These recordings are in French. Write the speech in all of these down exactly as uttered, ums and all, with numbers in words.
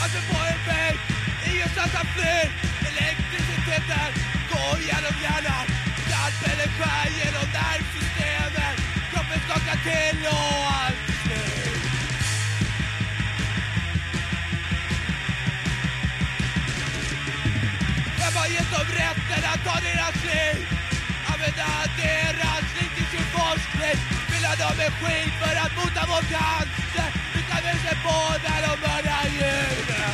Varför får en väg? Ingenstans att fly. Elektriciteten går genom hjärnan. Hjärtpellen skär genom nervsystemet. Kroppen skakar till och allt är slut. Vem har gett dem rätten att ta deras liv? Använda deras liv till sin forskning. Fylla dem med skit för att mota vår cancer. Vi kan väl se på när de mördar djuren.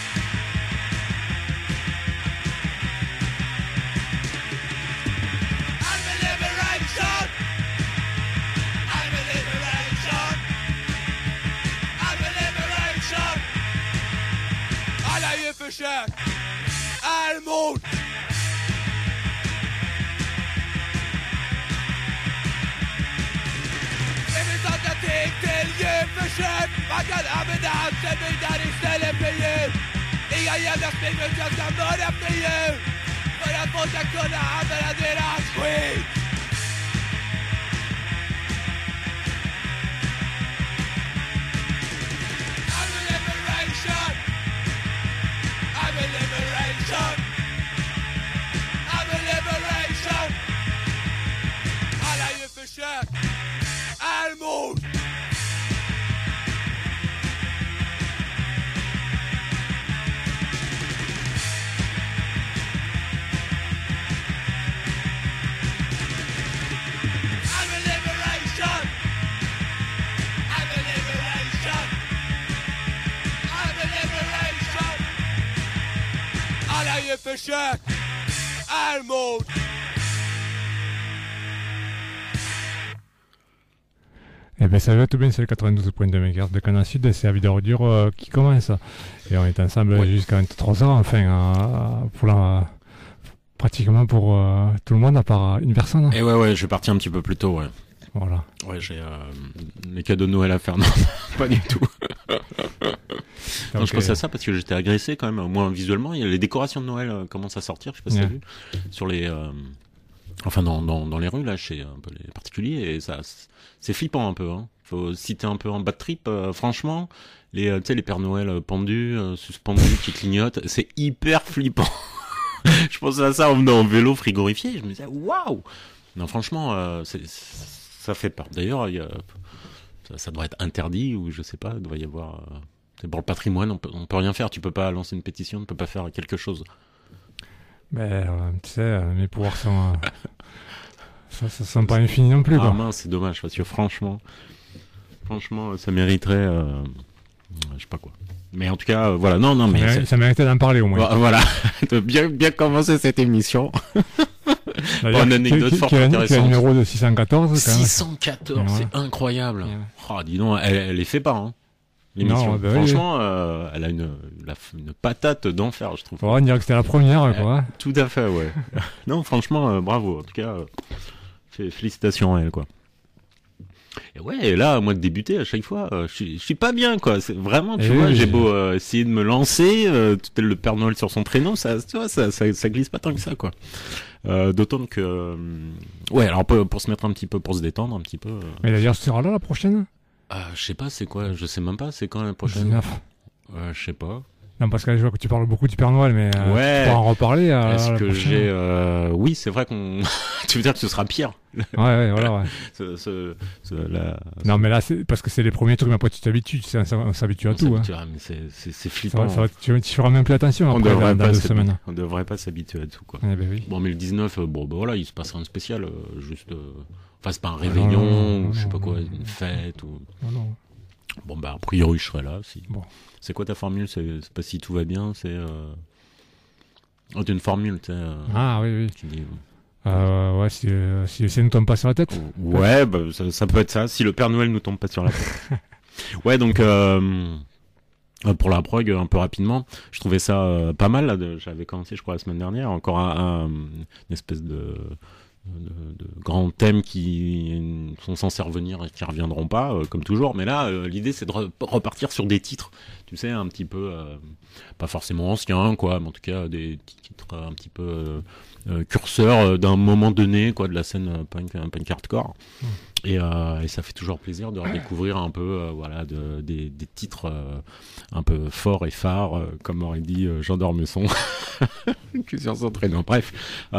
I'm a liberation. I'm a liberation. I'm a liberation. Alla djurförsök är mord. Det finns alternativ till djurförsök. Man kan använda anställningar istället för djur. Inga jävla smygförsök ska mörda efter djur. För att folk ska kunna använda deras skit. I'm a liberation. I'm a liberation. I'm a liberation. Alla djurförsök är mord. I'm a liberation. I'm a liberation. I'm a liberation. Alla djurförsök är mord. Eh bien salut à tout bien, c'est le quatre-vingt-douze point deux mégahertz de Canal Sud et c'est la vidéo ordure euh, qui commence. Et on est ensemble ouais. jusqu'à vingt-trois heures, enfin, euh, pour la, pratiquement pour euh, tout le monde à part une personne. Et ouais, ouais, je vais partir un petit peu plus tôt, ouais. Voilà. Ouais, j'ai euh, les cadeaux de Noël à faire, non, pas du tout. Non, je pensais à ça parce que j'étais agressé quand même, au moins visuellement. Il y a les décorations de Noël euh, commencent à sortir, je sais pas si yeah. t'as vu, sur les... Euh, Enfin, dans, dans, dans les rues, là, chez un peu les particuliers, et ça, c'est flippant un peu, hein. Faut, si t'es un peu en bad trip, euh, franchement, les, euh, tu sais, les Pères Noël pendus, euh, suspendus, qui clignotent, c'est hyper flippant. Je pensais à ça en venant en vélo frigorifié, je me disais, waouh! Non, franchement, euh, c'est, ça fait peur. D'ailleurs, il y a, ça, ça doit être interdit, ou je sais pas, il doit y avoir, euh, c'est pour le patrimoine, on peut, on peut rien faire, tu peux pas lancer une pétition, on ne peut pas faire quelque chose. Mais euh, tu sais, euh, mes pouvoirs sont, euh, ça, ça sont pas infinis non plus. Ah quoi. mince, c'est dommage parce que franchement, franchement, ça mériterait, euh, je sais pas quoi. Mais en tout cas, euh, voilà, non, non, ça mais mérite, ça méritait d'en parler au moins. Voilà, de bien, bien commencer cette émission. D'ailleurs, une anecdote fort intéressante. Tu as le numéro de six cent quatorze. six cent quatorze, c'est voilà. Incroyable. Ouais. Oh, dis donc, elle, elle les fait pas, hein. L'émission. Non, bah franchement, oui. euh, elle a une, la, une patate d'enfer, je trouve. Ouais, on dirait que c'était la première, euh, quoi. Tout à fait, ouais. Non, franchement, euh, bravo. En tout cas, euh, félicitations à elle, quoi. Et ouais, et là, moi de débuter à chaque fois, euh, je suis, je suis pas bien, quoi. C'est vraiment, tu et vois, oui, j'ai beau euh, essayer de me lancer, euh, tel le Père Noël sur son traîneau, ça, tu vois, ça, ça, ça glisse pas tant que ça, quoi. Euh, d'autant que, euh, ouais, alors pour, pour se mettre un petit peu, pour se détendre un petit peu. Euh... Mais d'ailleurs, tu seras là la prochaine? Euh, je sais pas, c'est quoi, je sais même pas, c'est quand la prochaine? dix-neuf. Euh, je sais pas. Non, parce que je vois que tu parles beaucoup du Père Noël, mais euh, ouais. tu pourras en reparler. À, Est-ce à que prochaine. j'ai, euh... oui, c'est vrai qu'on, tu veux dire que ce sera pire. Ouais, ouais, voilà, ouais. ce, ce, ce, la... Non, mais là, c'est parce que c'est les premiers trucs, mais après tu t'habitues, tu sais, on s'habitue à on tout. Hein. Mais c'est, c'est, c'est flippant. Ça va, ça va, tu, tu feras même plus attention après, on dans, dans deux semaines. On devrait pas s'habituer à tout, quoi. Eh ben oui. Bon, mais le dix-neuf, bon, ben voilà, il se passe rien de spécial, euh, juste, euh... enfin, c'est pas un réveillon, non, non, non, ou je sais non, pas quoi, non, une fête, ou... Non, non. Bon, bah, a priori, je serai là, si. Bon. C'est quoi ta formule? C'est, c'est pas si tout va bien, c'est, euh... oh, t'as une formule, tu sais. Euh... Ah, oui, oui. Tu dis... Euh, ouais, si, euh, si ça ne tombe pas sur la tête. Ouais, bah, ça, ça peut être ça, si le Père Noël nous tombe pas sur la tête. Ouais, donc, euh... pour la prog, un peu rapidement, je trouvais ça euh, pas mal, là, de... j'avais commencé, je crois, la semaine dernière, encore un, un... une espèce de... De, de grands thèmes qui sont censés revenir et qui reviendront pas, euh, comme toujours. Mais là, euh, l'idée, c'est de re- repartir sur des titres, tu sais, un petit peu, euh, pas forcément anciens, quoi, mais en tout cas des titres un petit peu euh, euh, curseurs d'un moment donné, quoi, de la scène punk, punk hardcore. Mmh. Et, euh, et ça fait toujours plaisir de redécouvrir un peu, euh, voilà, de, des, des titres euh, un peu forts et phares, euh, comme aurait dit euh, Jean d'Ormesson, que sur son traîneau. Bref,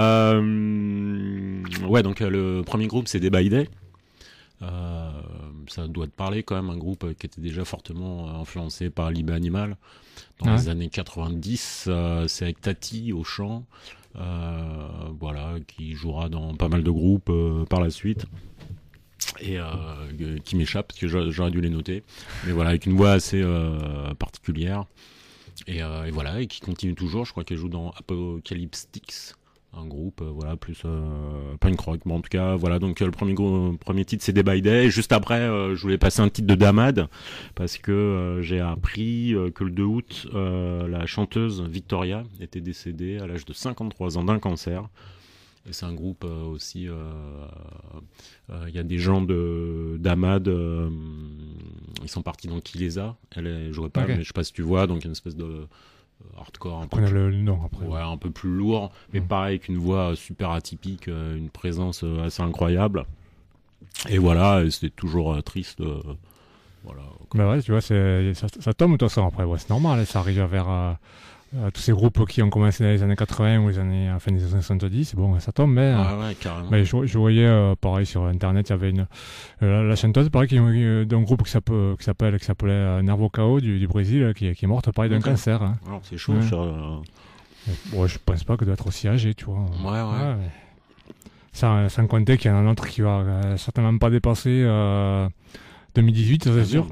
euh, ouais, donc euh, le premier groupe c'est Day by Day. Euh, ça doit te parler quand même, un groupe qui était déjà fortement influencé par Libé Animal dans ouais. les années quatre-vingt-dix. Euh, c'est avec Tati au chant, euh, voilà, qui jouera dans pas mal de groupes euh, par la suite. Et euh, qui m'échappe parce que j'aurais dû les noter, mais voilà, avec une voix assez euh, particulière et, euh, et voilà, et qui continue toujours. Je crois qu'elle joue dans Apocalyptics, un groupe euh, voilà, plus euh, punk rock. Bon, en tout cas voilà, donc euh, le premier gros, premier titre c'est Day by Day, et juste après euh, je voulais passer un titre de Damad parce que euh, j'ai appris euh, que le deux août euh, la chanteuse Victoria était décédée à l'âge de cinquante-trois ans d'un cancer. Et c'est un groupe euh, aussi, il euh, euh, y a des gens de d'Amad, euh, ils sont partis dans Qui les a, elle ne jouait pas, okay. mais je sais pas si tu vois, donc une espèce de euh, hardcore un peu, plus, le nom, après, ouais, un peu plus lourd, mais mmh. pareil, avec une voix super atypique, euh, une présence euh, assez incroyable. Et voilà, et c'était toujours euh, triste. Euh, voilà. Bah ouais, tu vois, c'est, ça, ça tombe de toute façon après, ouais, c'est normal, ça arrive vers... Euh... Euh, tous ces groupes qui ont commencé dans les années quatre-vingts ou les années, à la fin des années soixante-dix, bon, ça tombe, mais, ouais, ouais, carrément. mais je, je voyais, euh, pareil, sur Internet, il y avait une, euh, la chanteuse, pareil, qui, euh, d'un groupe qui s'appelle, qui s'appelle, qui s'appelait euh, Nervo K O du, du Brésil, qui, qui est morte, pareil, d'un okay. cancer. Hein. Alors, c'est chaud, ouais. ça. Euh... Bon, je pense pas qu'elle doit être aussi âgée, tu vois. Ouais, ouais. ouais mais... sans, sans compter qu'il y en a un autre qui va euh, certainement pas dépasser euh, deux mille dix-huit, ça c'est sûr.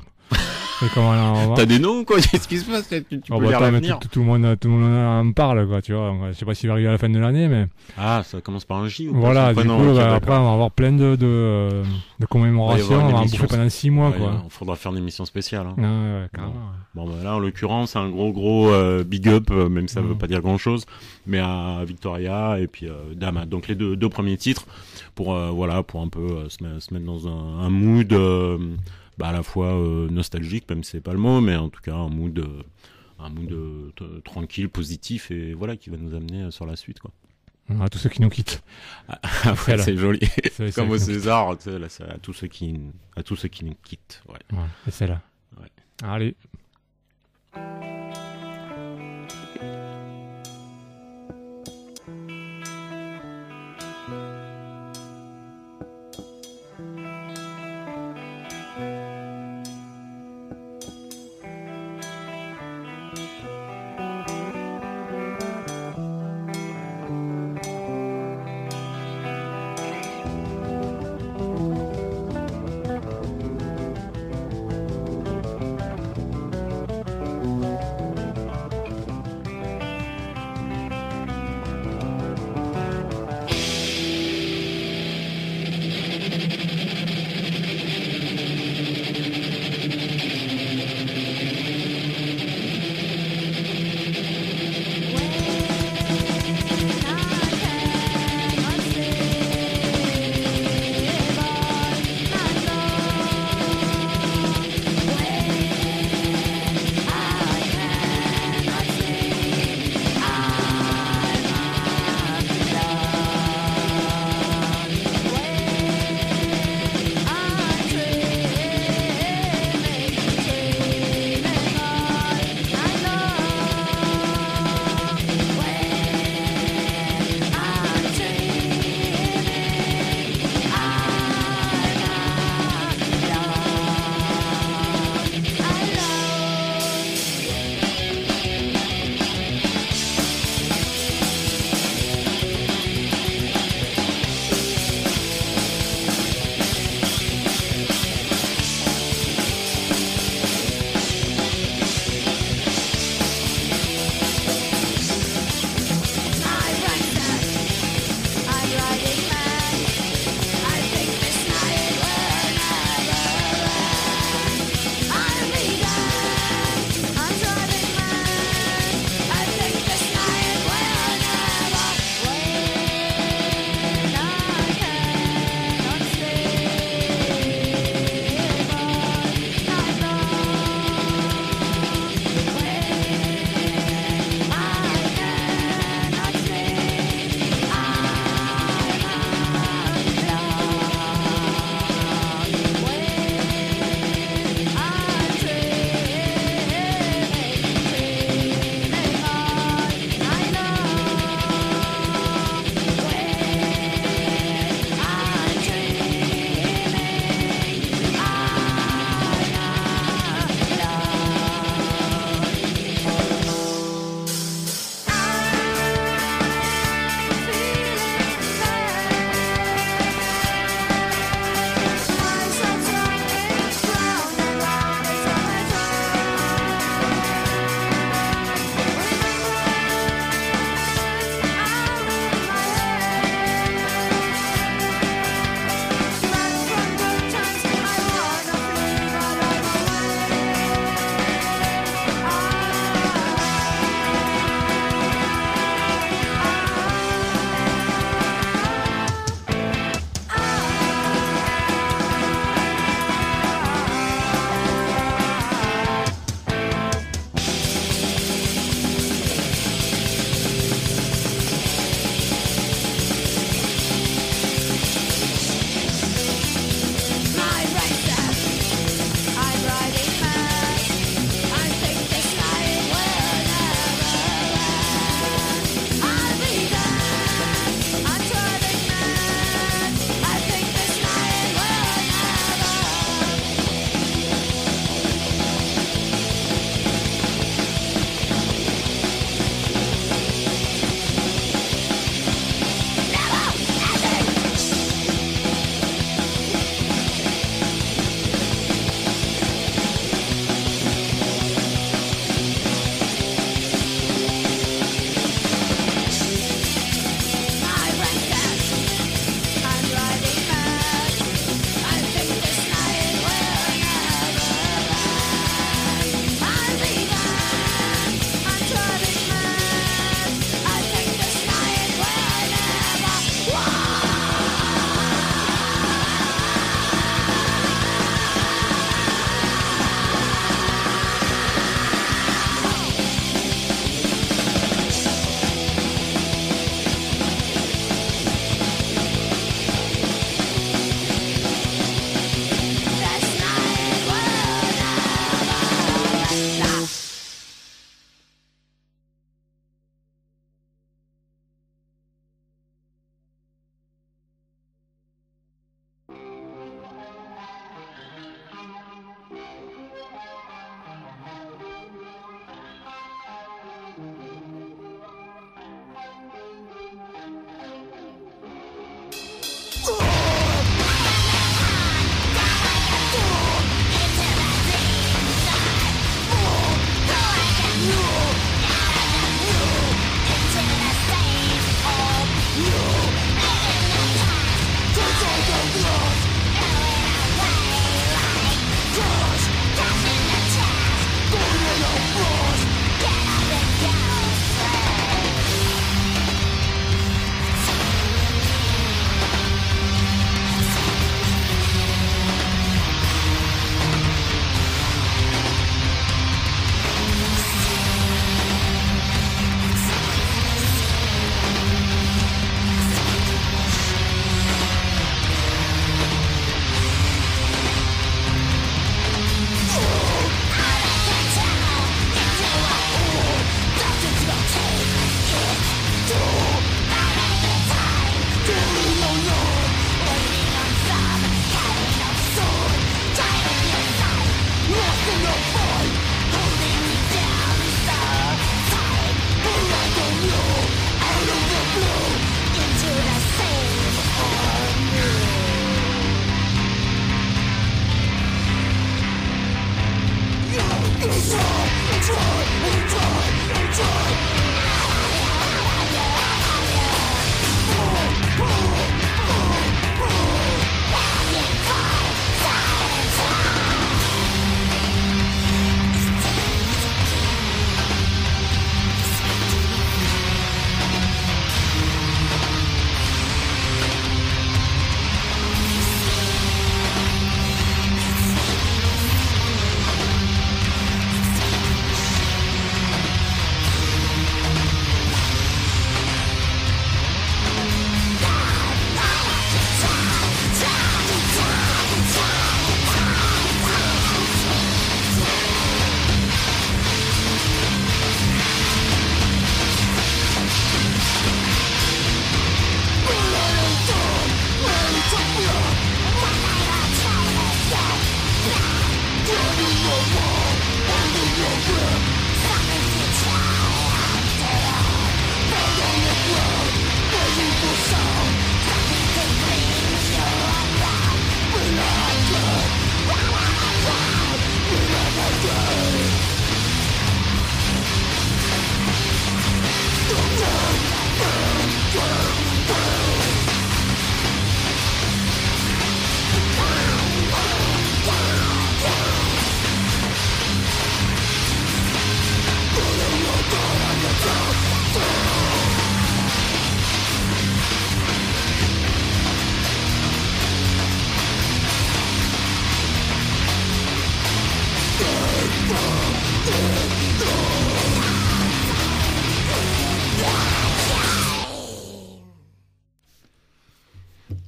T'as des noms, quoi? Qu'est-ce qui se passe? Tu, tu oh, peux bah, lire l'avenir. Tout, tout, tout le monde, tout le monde en parle, quoi, tu vois. Je sais pas s'il va arriver à la fin de l'année, mais. Ah, ça commence par un J ou pas? Voilà, du coup, okay, bah, après, on va avoir plein de, de, de commémorations, ouais, on va en bouffer pendant six mois, ouais, quoi. Il faudra faire une émission spéciale, hein. Ah, ouais, ouais, carrément. Bon, bon bah, là, en l'occurrence, c'est un gros, gros euh, big up, euh, même si ça mmh. veut pas dire grand chose, mais à Victoria et puis euh, Damad. Donc, les deux, deux premiers titres pour, euh, voilà, pour un peu euh, se, mettre, se mettre dans un, un mood, euh, bah, à la fois euh, nostalgique, même si c'est pas le mot, mais en tout cas un mood, euh, un mood euh, t- tranquille, positif, et voilà, qui va nous amener euh, sur la suite, quoi. À tous ceux qui nous quittent. Ah, ouais, c'est joli. C'est comme au César, tu sais, là, c'est à tous ceux qui, à tous ceux qui nous quittent. Ouais. Ouais, et c'est là. Ouais. Allez.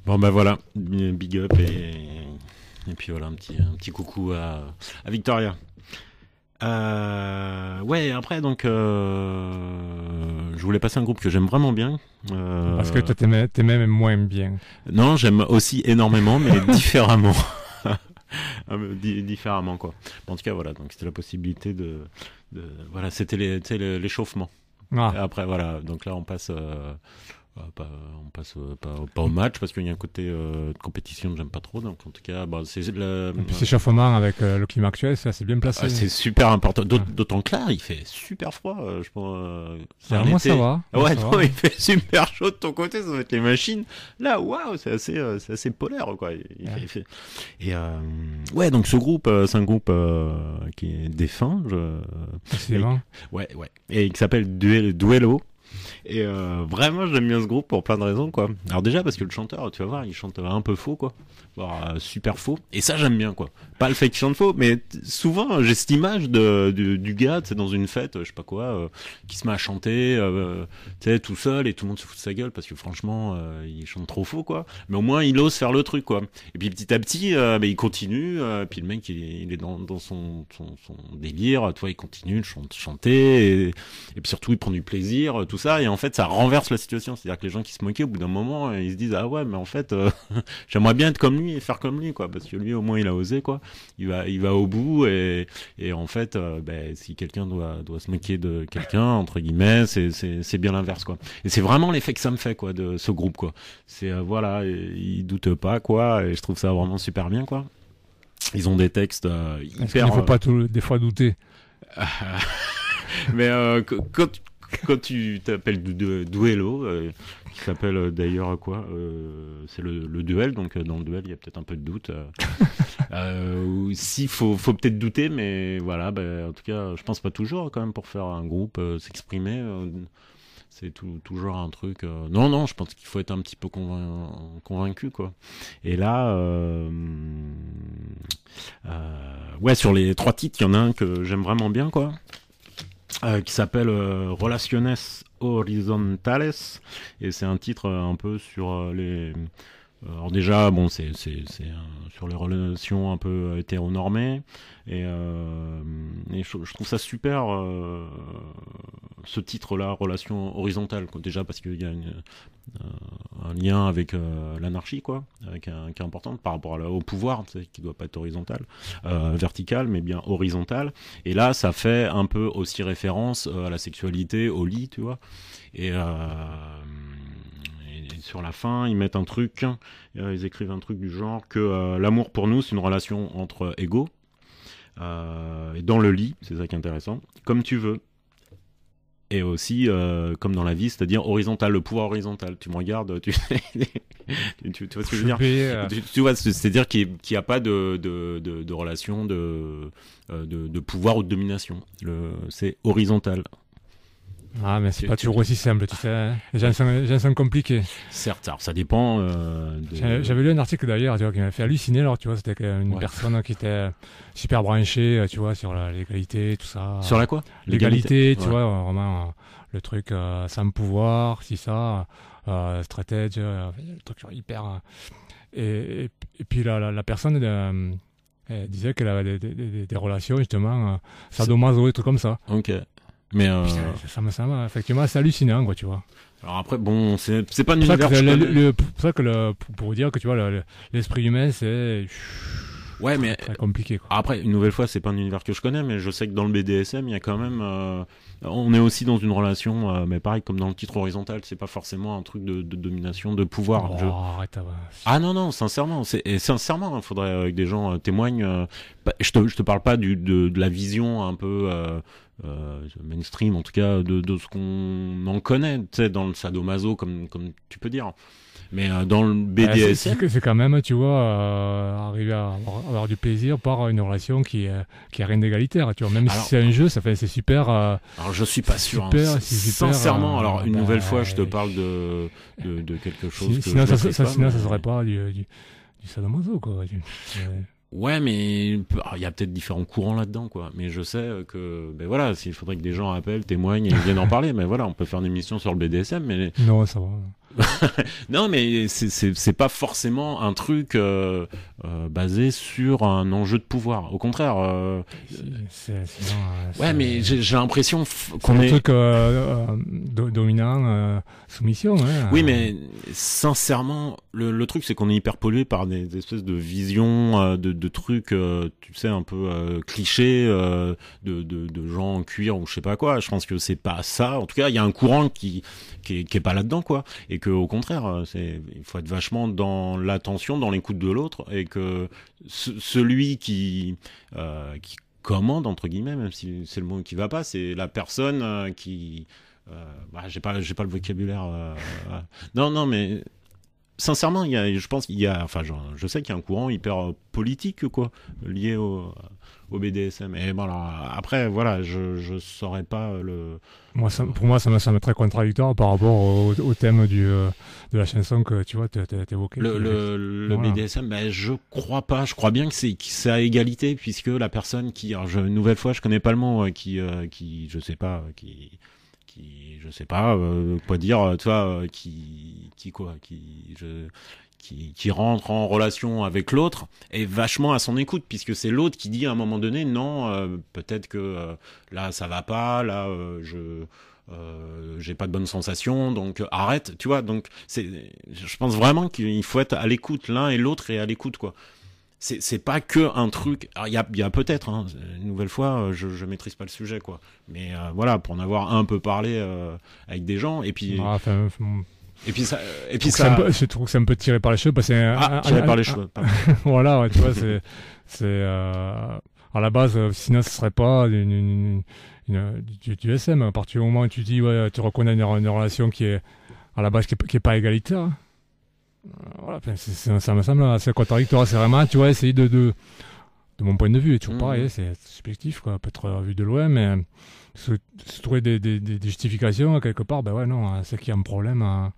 Bon bah voilà, big up et, et puis voilà un petit, un petit coucou à, à Victoria. Euh, ouais, après donc euh, je voulais passer un groupe que j'aime vraiment bien. Euh, Parce que toi t'aimais, t'aimais même moins bien. Non, j'aime aussi énormément, mais différemment. D- différemment quoi. En tout cas voilà, donc c'était la possibilité de, de voilà, c'était les, c'était l'échauffement. Ah. Et après voilà, donc là on passe. Euh, Euh, pas, on passe euh, pas, pas au match parce qu'il y a un côté euh, de compétition que j'aime pas trop, donc en tout cas bah, c'est le et puis c'est échauffement avec euh, le climat actuel, ça c'est bien placé. Ah, c'est super important, D'aut- d'autant que là il fait super froid, euh, je pense. Euh, alors moi ça va. Ouais, moi, ça non, va. il fait super chaud de ton côté, ça va être les machines. Là, waouh, c'est assez, euh, c'est assez polaire quoi. Il, il ouais. fait, il fait... Et euh, ouais, donc ce groupe, euh, c'est un groupe euh, qui est défunt. Je... Précisément. Et, ouais, ouais, et qui s'appelle Duel, Duello. Et euh, vraiment j'aime bien ce groupe pour plein de raisons quoi. Alors déjà parce que le chanteur, tu vas voir, il chante un peu faux quoi, voire euh, super faux, et ça j'aime bien quoi. Pas le fait qu'il chante faux, mais t- souvent j'ai cette image de, du, du gars, tu sais, dans une fête, je sais pas quoi, euh, qui se met à chanter, euh, tu sais, tout seul, et tout le monde se fout de sa gueule parce que franchement euh, il chante trop faux quoi. Mais au moins il ose faire le truc quoi. Et puis petit à petit, euh, bah, il continue, euh, puis le mec il, il est dans, dans son, son, son délire, tu vois, il continue de chante, chanter, et, et puis surtout il prend du plaisir, tout ça, et en fait ça renverse la situation, c'est-à-dire que les gens qui se moquaient au bout d'un moment ils se disent ah ouais mais en fait euh, j'aimerais bien être comme lui et faire comme lui quoi, parce que lui au moins il a osé quoi, il va il va au bout, et et en fait euh, ben, si quelqu'un doit doit se moquer de quelqu'un entre guillemets, c'est c'est c'est bien l'inverse quoi, et c'est vraiment l'effet que ça me fait quoi de ce groupe quoi, c'est euh, voilà, il doute pas quoi, et je trouve ça vraiment super bien quoi. Ils ont des textes euh, hyper, il faut pas tout, des fois douter. Mais euh, quand quand tu t'appelles du, du, Duello, euh, qui s'appelle euh, d'ailleurs quoi, euh, c'est le, le duel, donc euh, dans le duel il y a peut-être un peu de doute. Euh, euh, si faut faut peut-être douter, mais voilà, bah, en tout cas je pense pas toujours quand même pour faire un groupe euh, s'exprimer. Euh, c'est tout, toujours un truc. Euh... Non, non, je pense qu'il faut être un petit peu convain... convaincu, quoi. Et là, euh... Euh... ouais, sur les trois titres, il y en a un que j'aime vraiment bien, quoi. Euh, qui s'appelle euh, Relaciones Horizontales, et c'est un titre euh, un peu sur euh, les... Euh, alors déjà, bon, c'est, c'est, c'est euh, sur les relations un peu hétéronormées, et, euh, et je, je trouve ça super, euh, ce titre-là, Relations horizontales, quoi. Déjà parce qu'il y a une, euh, un lien avec euh, l'anarchie, quoi, avec un, qui est important par rapport à la, au pouvoir, tu sais, qui doit pas être horizontal, euh, vertical, mais bien horizontal. Et là, ça fait un peu aussi référence euh, à la sexualité, au lit, tu vois. Et, euh, et sur la fin, ils mettent un truc, euh, ils écrivent un truc du genre que euh, l'amour pour nous, c'est une relation entre égaux. Euh, et dans le lit, c'est ça qui est intéressant, comme tu veux. Et aussi, euh, comme dans la vie, c'est-à-dire horizontal, le pouvoir horizontal. Tu me regardes, tu, tu, tu, tu vois ce que je veux dire, euh... tu, tu vois, c'est-à-dire qu'il n'y a pas de, de, de, de relation de, de, de pouvoir ou de domination. Le, c'est horizontal. Ah, mais c'est pas toujours aussi simple, tu sais. Hein. Les gens sont, les gens sont compliqués. Certes, alors ça dépend. Euh, de... J'avais, j'avais lu un article d'ailleurs, tu vois, qui m'avait fait halluciner. Alors, tu vois, c'était une ouais. personne qui était super branchée, tu vois, sur la l'égalité, tout ça. Sur la quoi? L'égalité, l'égalité tu ouais. vois, vraiment euh, le truc euh, sans pouvoir, si ça, euh, stratège, euh, le truc hyper. Euh, et, et, et puis la, la, la personne. Euh, elle disait qu'elle avait des, des, des, des relations justement euh, sadomaso et trucs comme ça. Ok. Mais euh... Putain, ça me semble effectivement assez hallucinant, quoi, tu vois. Alors après, bon, c'est c'est pas un univers. C'est pour ça que le, pour, pour dire que tu vois le, l'esprit humain c'est ouais, mais très compliqué, quoi. Après, une nouvelle fois, c'est pas un univers que je connais, mais je sais que dans le B D S M, il y a quand même, euh, on est aussi dans une relation, euh, mais pareil comme dans le titre horizontal, c'est pas forcément un truc de, de domination, de pouvoir. Oh, je... arrête, ouais. Ah non non, sincèrement, c'est et sincèrement, il faudrait euh, que des gens euh, témoignent. Euh, bah, je te je te parle pas du de, de la vision un peu. Euh, Euh, mainstream en tout cas de, de ce qu'on en connaît, tu sais, dans le sadomaso comme comme tu peux dire, mais euh, dans le B D S M ouais, c'est, c'est, c'est quand même, tu vois, euh, arriver à avoir, avoir du plaisir par une relation qui est qui a rien d'égalitaire, tu vois, même alors, si c'est un jeu, ça fait c'est super. Euh, alors je suis pas sûr, super, hein, c'est super, sincèrement. Euh, alors une bah, nouvelle fois, je te parle de de, de quelque chose. Si, que sinon, je ça, ça, pas, sinon mais... ça serait pas du du, du sadomaso, quoi. Du, euh... Ouais, mais il y a peut-être différents courants là-dedans, quoi. Mais je sais que, ben voilà, s'il faudrait que des gens appellent, témoignent et viennent en parler, mais voilà, on peut faire une émission sur le B D S M, mais non, ça va. Non, mais c'est, c'est, c'est pas forcément un truc euh, euh, basé sur un enjeu de pouvoir. Au contraire. Euh, c'est, c'est, sinon, euh, ouais, c'est, mais j'ai, j'ai l'impression f- qu'on c'est est. un truc euh, euh, do- dominant, euh, soumission. Hein, oui, mais sincèrement, le, le truc, c'est qu'on est hyper pollué par des, des espèces de visions, euh, de, de trucs, euh, tu sais, un peu euh, clichés, euh, de, de, de gens en cuir ou je sais pas quoi. Je pense que c'est pas ça. En tout cas, il y a un courant qui, qui est, qui est pas là-dedans, quoi. Et que au contraire, c'est, il faut être vachement dans l'attention, dans l'écoute de l'autre, et que ce, celui qui, euh, qui commande entre guillemets, même si c'est le mot qui va pas, c'est la personne euh, qui, euh, bah, j'ai pas, j'ai pas le vocabulaire. Euh, euh, non, non, mais sincèrement, il y a, je pense qu'il y a, enfin, je, je sais qu'il y a un courant hyper politique, quoi, lié au, au B D S M. Et bon, alors, après, voilà, je, je saurais pas le. Moi, ça, pour moi, ça me semble très contradictoire par rapport au, au thème du, euh, de la chanson que tu vois, tu as évoqué. Le, le, le voilà. B D S M, ben, je crois pas. Je crois bien que c'est, que c'est à égalité, puisque la personne qui, alors, je, une nouvelle fois, je connais pas le mot, euh, qui, euh, qui, je sais pas, qui, qui, je sais pas, euh, quoi dire, tu vois, euh, qui, qui quoi, qui, je, qui, qui rentre en relation avec l'autre est vachement à son écoute, puisque c'est l'autre qui dit à un moment donné, non, euh, peut-être que euh, là ça va pas, là euh, je euh, j'ai pas de bonnes sensations, donc euh, arrête, tu vois. Donc c'est, je pense vraiment qu'il faut être à l'écoute, l'un et l'autre est à l'écoute, quoi. C'est, c'est pas que un truc. Il y a, y a peut-être, hein, une nouvelle fois, je, je maîtrise pas le sujet, quoi. Mais euh, voilà, pour en avoir un peu parlé euh, avec des gens, et puis. Ah, enfin, Et puis ça, et puis ça. Peu, je trouve que c'est un peu tiré par les cheveux, parce que c'est. Ah, un, tiré un, par les un, cheveux. Voilà, ouais, tu vois, c'est, c'est. Euh, à la base, sinon, ce serait pas une, une, une, du, du S M. À partir du moment où tu dis, ouais, tu reconnais une, une relation qui est à la base qui est, qui est pas égalitaire. Hein. Voilà, c'est, c'est, ça me semble assez contradictoire. C'est vraiment, tu vois, essayer de, de, de mon point de vue, toujours mmh. pareil, c'est subjectif, quoi, peut-être vu de loin, mais se, se trouver des, des, des justifications quelque part, ben ouais, non, c'est qu'il y a un problème à,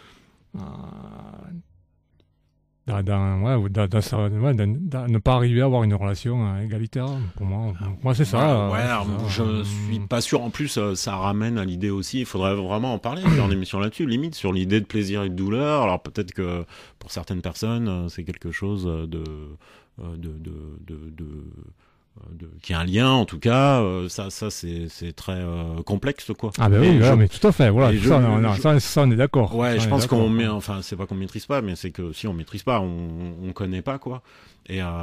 à, dans, dans, ouais, dans, dans, ouais, dans, dans, ne pas arriver à avoir une relation égalitaire. Pour moi, pour moi c'est ça. Ouais, ouais, alors, c'est ça. Je suis pas sûr. En plus, ça ramène à l'idée aussi. Il faudrait vraiment en parler dans l'émission là-dessus, limite sur l'idée de plaisir et de douleur. Alors peut-être que pour certaines personnes, c'est quelque chose de de de de, de, de De, qui a un lien en tout cas, euh, ça ça c'est c'est très euh, complexe, quoi. Ah ben oui, je, ouais, mais tout à fait, voilà, tout je, ça, non, non, je, ça, ça on est d'accord. Ouais, ça, je pense qu'on met, enfin c'est pas qu'on maîtrise pas, mais c'est que si on maîtrise pas, on on connaît pas, quoi. Et euh,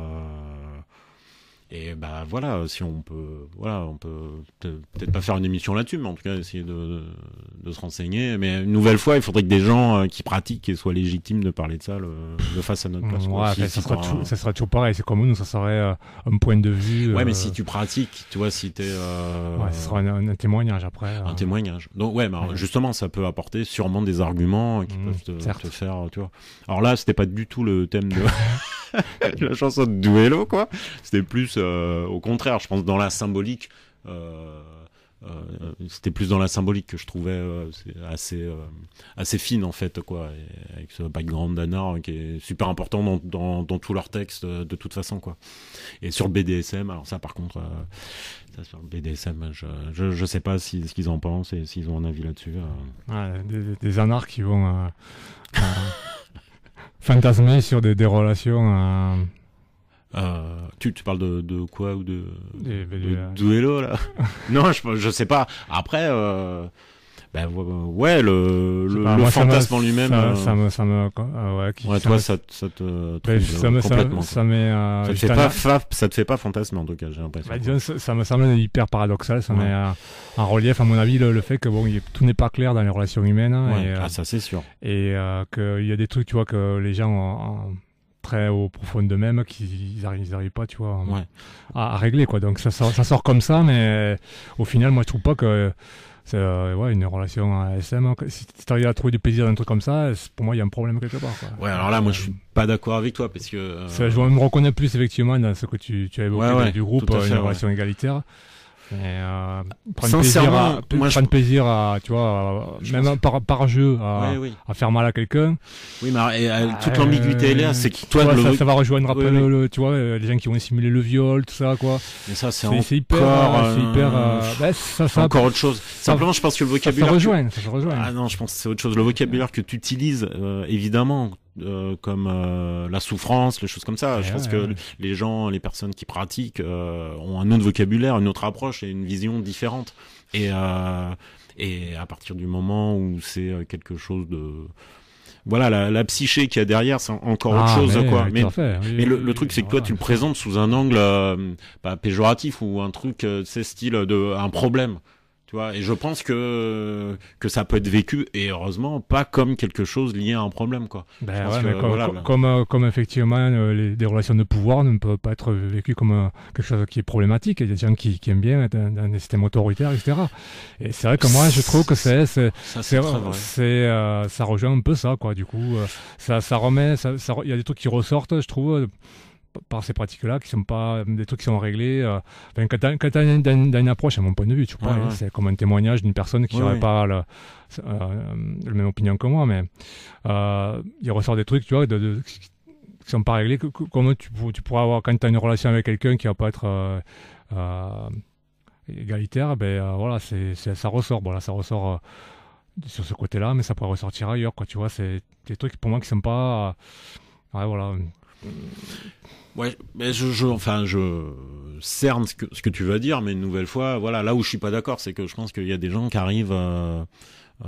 et bah voilà, si on peut, voilà, on peut peut-être pas faire une émission là-dessus, mais en tout cas essayer de, de, de se renseigner. Mais une nouvelle fois, il faudrait que des gens euh, qui pratiquent et soient légitimes de parler de ça le, le fassent à notre place. Ouais, si, ça, si sera toujours, ça sera toujours pareil. C'est comme nous, ça serait euh, un point de vue. Ouais, euh... mais si tu pratiques, tu vois, si t'es. Euh... Ouais, ce sera un, un témoignage après. Un euh... témoignage. Donc ouais, bah, ouais, justement, ça peut apporter sûrement des arguments qui mmh, peuvent te, te faire, tu vois. Alors là, c'était pas du tout le thème de. la chanson de Duello, quoi. C'était plus euh, au contraire, je pense, dans la symbolique. Euh, euh, c'était plus dans la symbolique que je trouvais euh, c'est assez euh, assez fine, en fait, quoi. Et avec ce background d'Anna qui est super important dans, dans, dans tous leurs textes, de toute façon, quoi. Et sur le B D S M, alors ça, par contre, euh, ça, sur le B D S M, je, je, je sais pas si, ce qu'ils en pensent et s'ils ont un avis là-dessus. Euh... Ouais, des, des anards qui vont... Euh, euh... fantasmer sur des, des relations. Euh... Euh, tu, tu parles de, de quoi ou de, des, de, des, de duello là? Non, je, je sais pas. Après, euh, ben ouais, le, le, pas, le moi, fantasme en lui-même. Ça, euh... ça me, ça me, euh, ouais, qui, ouais, ça toi, me, ça, ça te, ben, ça me, complètement. Ça, ça, met, euh, ça te fait pas, fa, ça te fait pas fantasme en tout cas, j'ai l'impression. Bah, disons, ça, ça me semble hyper paradoxal. Ça ouais. met euh, en relief, à mon avis, le, le fait que bon, il, tout n'est pas clair dans les relations humaines. Ouais. Et, euh, ah, ça c'est sûr. Et euh, qu'il y a des trucs, tu vois, que les gens ont, ont très au profond d'eux-mêmes qu'ils n'arrivent ils arrivent pas, tu vois, ouais. à, à régler, quoi. Donc ça sort, ça sort comme ça, mais au final, moi, je trouve pas que c'est euh, ouais, une relation à S M. Si tu arrives à trouver du plaisir dans un truc comme ça, pour moi, il y a un problème quelque part, quoi. Ouais, alors là, moi, je suis pas d'accord avec toi parce que. Euh... Ça, je me reconnais plus effectivement dans ce que tu, tu as évoqué ouais, ouais, du groupe, fait, une ouais. relation égalitaire. Mais, euh, prendre plaisir à, moi, prendre je... plaisir à, tu vois, à, même pense... par, par jeu, à, oui, oui. à faire mal à quelqu'un. Oui, mais et, et, toute euh, l'ambiguïté est là, c'est que toi, vois, le... ça, ça va rejoindre après oui, le, le, tu vois, les gens qui vont simuler le viol, tout ça, quoi. Mais ça, c'est, c'est, encore, c'est hyper, euh, c'est hyper, euh, bah, ça, ça, encore autre chose. Ça, Simplement, je pense que le vocabulaire. Ça se rejoint, que... ça se rejoint. Ah non, je pense que c'est autre chose. Le vocabulaire que tu utilises, euh, évidemment. Euh, comme euh, la souffrance, les choses comme ça. Ouais, je pense ouais, que ouais. les gens, les personnes qui pratiquent euh, ont un autre vocabulaire, une autre approche et une vision différente. Et, euh, et à partir du moment où c'est quelque chose de... Voilà, la, la psyché qu'il y a derrière, c'est encore ah, autre chose, mais, quoi. Mais, fait, oui, mais le, le truc, c'est que toi, tu le présentes sous un angle euh, pas péjoratif ou un truc, euh, c'est style de un problème. Tu vois, et je pense que que ça peut être vécu, et heureusement pas comme quelque chose lié à un problème, quoi. Ben ouais, que, mais comme, voilà, comme, comme, euh, comme effectivement euh, les, des relations de pouvoir ne peuvent pas être vécues comme euh, quelque chose qui est problématique. Il y a des gens qui, qui aiment bien être dans, dans des systèmes autoritaires, et cetera. Et c'est vrai que moi je trouve que c'est c'est ça, c'est, c'est, c'est euh, ça rejoint un peu ça, quoi. Du coup, euh, ça ça remet, ça, ça, il y a des trucs qui ressortent, je trouve. Euh, par ces pratiques-là, qui sont pas des trucs qui sont réglés. Euh, enfin, quand tu as une, une, une approche, à mon point de vue, tu vois, ouais, ouais. c'est comme un témoignage d'une personne qui n'aurait ouais, pas le, euh, la même opinion que moi, mais euh, il ressort des trucs, tu vois, de, de, qui sont pas réglés. Comment tu, tu pourras avoir, quand tu as une relation avec quelqu'un qui va pas être euh, euh, égalitaire, ben euh, voilà, c'est, c'est, ça ressort. Voilà, ça ressort euh, sur ce côté-là, mais ça pourrait ressortir ailleurs, quoi. Tu vois, c'est des trucs pour moi qui sont pas, euh, ouais, voilà. Ouais, mais je, je, enfin, je cerne ce que, ce que tu vas dire, mais une nouvelle fois, voilà, là où je suis pas d'accord, c'est que je pense qu'il y a des gens qui arrivent, euh, euh,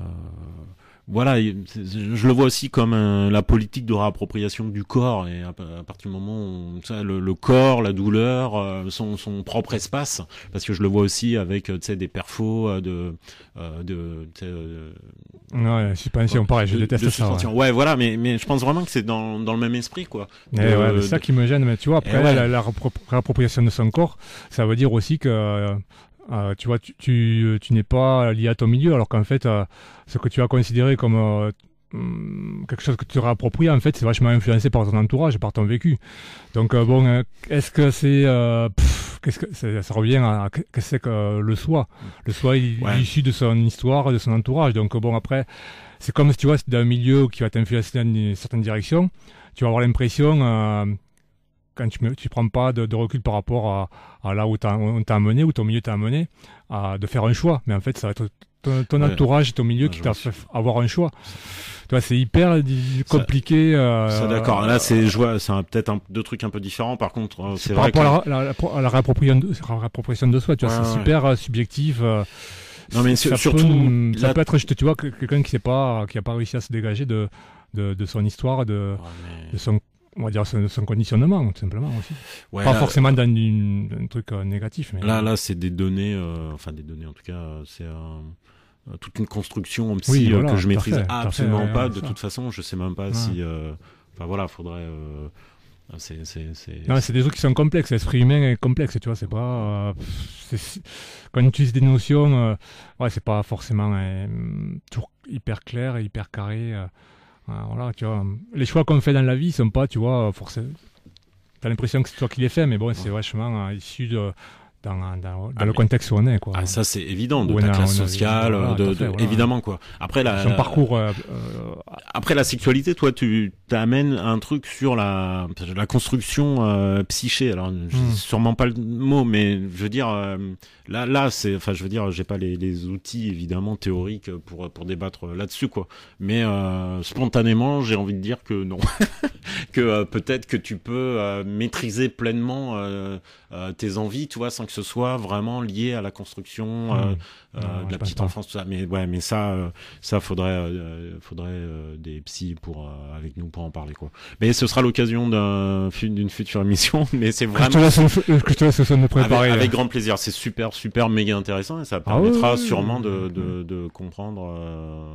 voilà, je le vois aussi comme un, la politique de réappropriation du corps, et à, à partir du moment où ça, le, le corps, la douleur, euh, son, son propre espace, parce que je le vois aussi avec, tu sais, des perfos de, euh, de, tu sais, euh, ouais, suspension, ouais, pareil, je de, déteste de ça. Ouais. ouais, voilà, mais mais je pense vraiment que c'est dans dans le même esprit, quoi. De, ouais, ouais, c'est ça qui me gêne, mais tu vois, après ouais. la, la réappropriation de son corps, ça veut dire aussi que euh, Euh, tu vois, tu, tu, tu n'es pas lié à ton milieu, alors qu'en fait, euh, ce que tu as considéré comme euh, quelque chose que tu auras approprié, en fait, c'est vachement influencé par ton entourage, par ton vécu. Donc, euh, bon, euh, est-ce que c'est... Euh, pff, qu'est-ce que c'est, ça revient à... Qu'est-ce que c'est que euh, le soi Le soi, il ouais. est issu de son histoire, de son entourage. Donc, bon, après, c'est comme si tu vois, c'est dans un milieu qui va t'influencer dans une certaine direction, tu vas avoir l'impression... Euh, quand tu ne prends pas de, de recul par rapport à, à là où on t'a amené, où ton milieu t'a amené, à, de faire un choix. Mais en fait, ça va être ton, ton ouais. entourage et ton milieu ouais, qui t'a fait avoir un choix. Tu vois, c'est hyper compliqué. Ça, euh, ça d'accord. Là, c'est, je vois, c'est un, peut-être un, deux trucs un peu différents. Par contre, c'est, c'est par vrai rapport que... à, la, la, à la réappropriation de, réappropriation de soi. Tu vois, ouais, c'est ouais. super euh, subjectif. Euh, non, mais ça surtout, peut, ça là... peut être, tu vois, quelqu'un qui sait pas, qui a pas réussi à se dégager de, de, de son histoire, de, ouais, mais... de son on va dire son, son conditionnement, tout simplement aussi. Ouais, pas là, forcément dans une, un truc euh, négatif. Mais là, là, c'est des données, euh, enfin des données en tout cas, c'est euh, toute une construction en psy oui, voilà, euh, que je maîtrise fait, absolument fait, pas. Ouais, de ça. Toute façon, je sais même pas ouais. si. Euh, enfin voilà, faudrait. Euh, c'est, c'est, c'est... Non, c'est des trucs qui sont complexes. L'esprit humain est complexe, tu vois. C'est pas. Euh, c'est, quand on utilise des notions, euh, ouais, c'est pas forcément euh, toujours hyper clair et hyper carré. Euh, Voilà, tu vois, les choix qu'on fait dans la vie sont pas, tu vois, forcément. T'as l'impression que c'est toi qui les fais, mais bon, c'est vachement euh, issu de dans, dans, dans ah, le contexte où on est, quoi. Ah, ça c'est évident, de ta classe sociale, voilà, de, de, voilà. évidemment, quoi. Après la, son la, parcours. Euh, après la sexualité, toi, tu t'amènes un truc sur la la construction euh, psyché. Alors, hmm. sûrement pas le mot, mais je veux dire, euh, là, là, c'est, enfin, je veux dire, j'ai pas les, les outils évidemment théoriques pour pour débattre là-dessus, quoi. Mais euh, spontanément, j'ai envie de dire que non, que euh, peut-être que tu peux euh, maîtriser pleinement euh, euh, tes envies, tu vois, sans que ce soit vraiment lié à la construction euh, mmh. euh, non, de la petite enfance, tout ça. Mais ouais, mais ça, euh, ça faudrait, euh, faudrait euh, des psys pour euh, avec nous pour en parler, quoi. Mais ce sera l'occasion d'un, d'une future émission. Mais c'est vraiment. Que je te laisse, que je te laisse ça me préparer. Avec, avec grand plaisir. C'est super, super, méga intéressant et ça permettra ah oui, sûrement oui, de, de, de comprendre. Euh,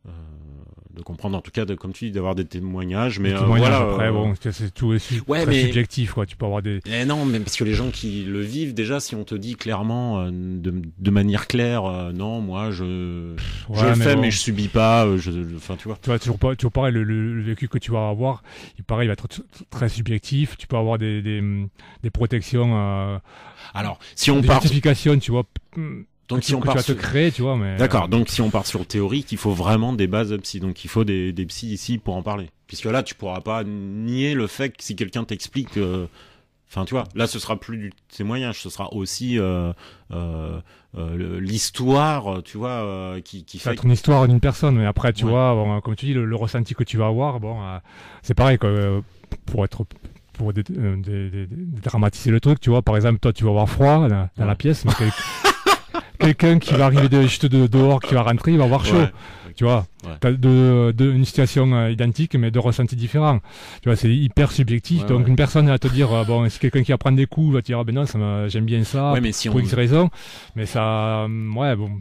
euh, de comprendre, en tout cas, de, comme tu dis, d'avoir des témoignages. Mais des témoignages, euh, voilà, après, euh, bon, c'est tout aussi ouais, très mais... subjectif, quoi. Tu peux avoir des. Eh non, mais parce que les gens qui le vivent, déjà, si on te dit clairement, euh, de, de manière claire, euh, non, moi, je, ouais, je le fais, bon. mais je subis pas. Euh, je, enfin, tu vois. Tu vois, toujours pas, toujours pareil, le, le, le vécu que tu vas avoir, il pareil, il va être t- t- très subjectif. Tu peux avoir des, des, des protections. Euh, Alors, si on des part. justifications, tu vois. Donc que, si on que part tu vas sur... te créer, tu vois, mais... D'accord, donc si on part sur théorique, il faut vraiment des bases psy, donc il faut des, des psys ici pour en parler. Puisque là, tu pourras pas nier le fait que si quelqu'un t'explique... Euh... Enfin, tu vois, là, ce sera plus du témoignage, ce sera aussi euh, euh, euh, l'histoire, tu vois, euh, qui, qui fait... Ça va être une histoire d'une personne, mais après, tu ouais. vois, bon, comme tu dis, le, le ressenti que tu vas avoir, bon, euh, c'est pareil, quoi, euh, pour être... pour dé- euh, dé- dé- dé- dramatiser le truc, tu vois, par exemple, toi, tu vas avoir froid dans, dans ouais. la pièce, mais quel... quelqu'un qui va arriver de, juste de dehors, qui va rentrer, il va avoir chaud. Ouais. Tu vois, ouais. t'as de, de, une situation euh, identique, mais de ressentis différents. Tu vois, c'est hyper subjectif. Ouais, donc, ouais. une personne va te dire, euh, bon, si quelqu'un qui va prendre des coups, va te dire, ah, ben non, ça m'a, j'aime bien ça, ouais, mais si pour on... X raisons. Mais ça, euh, ouais, bon.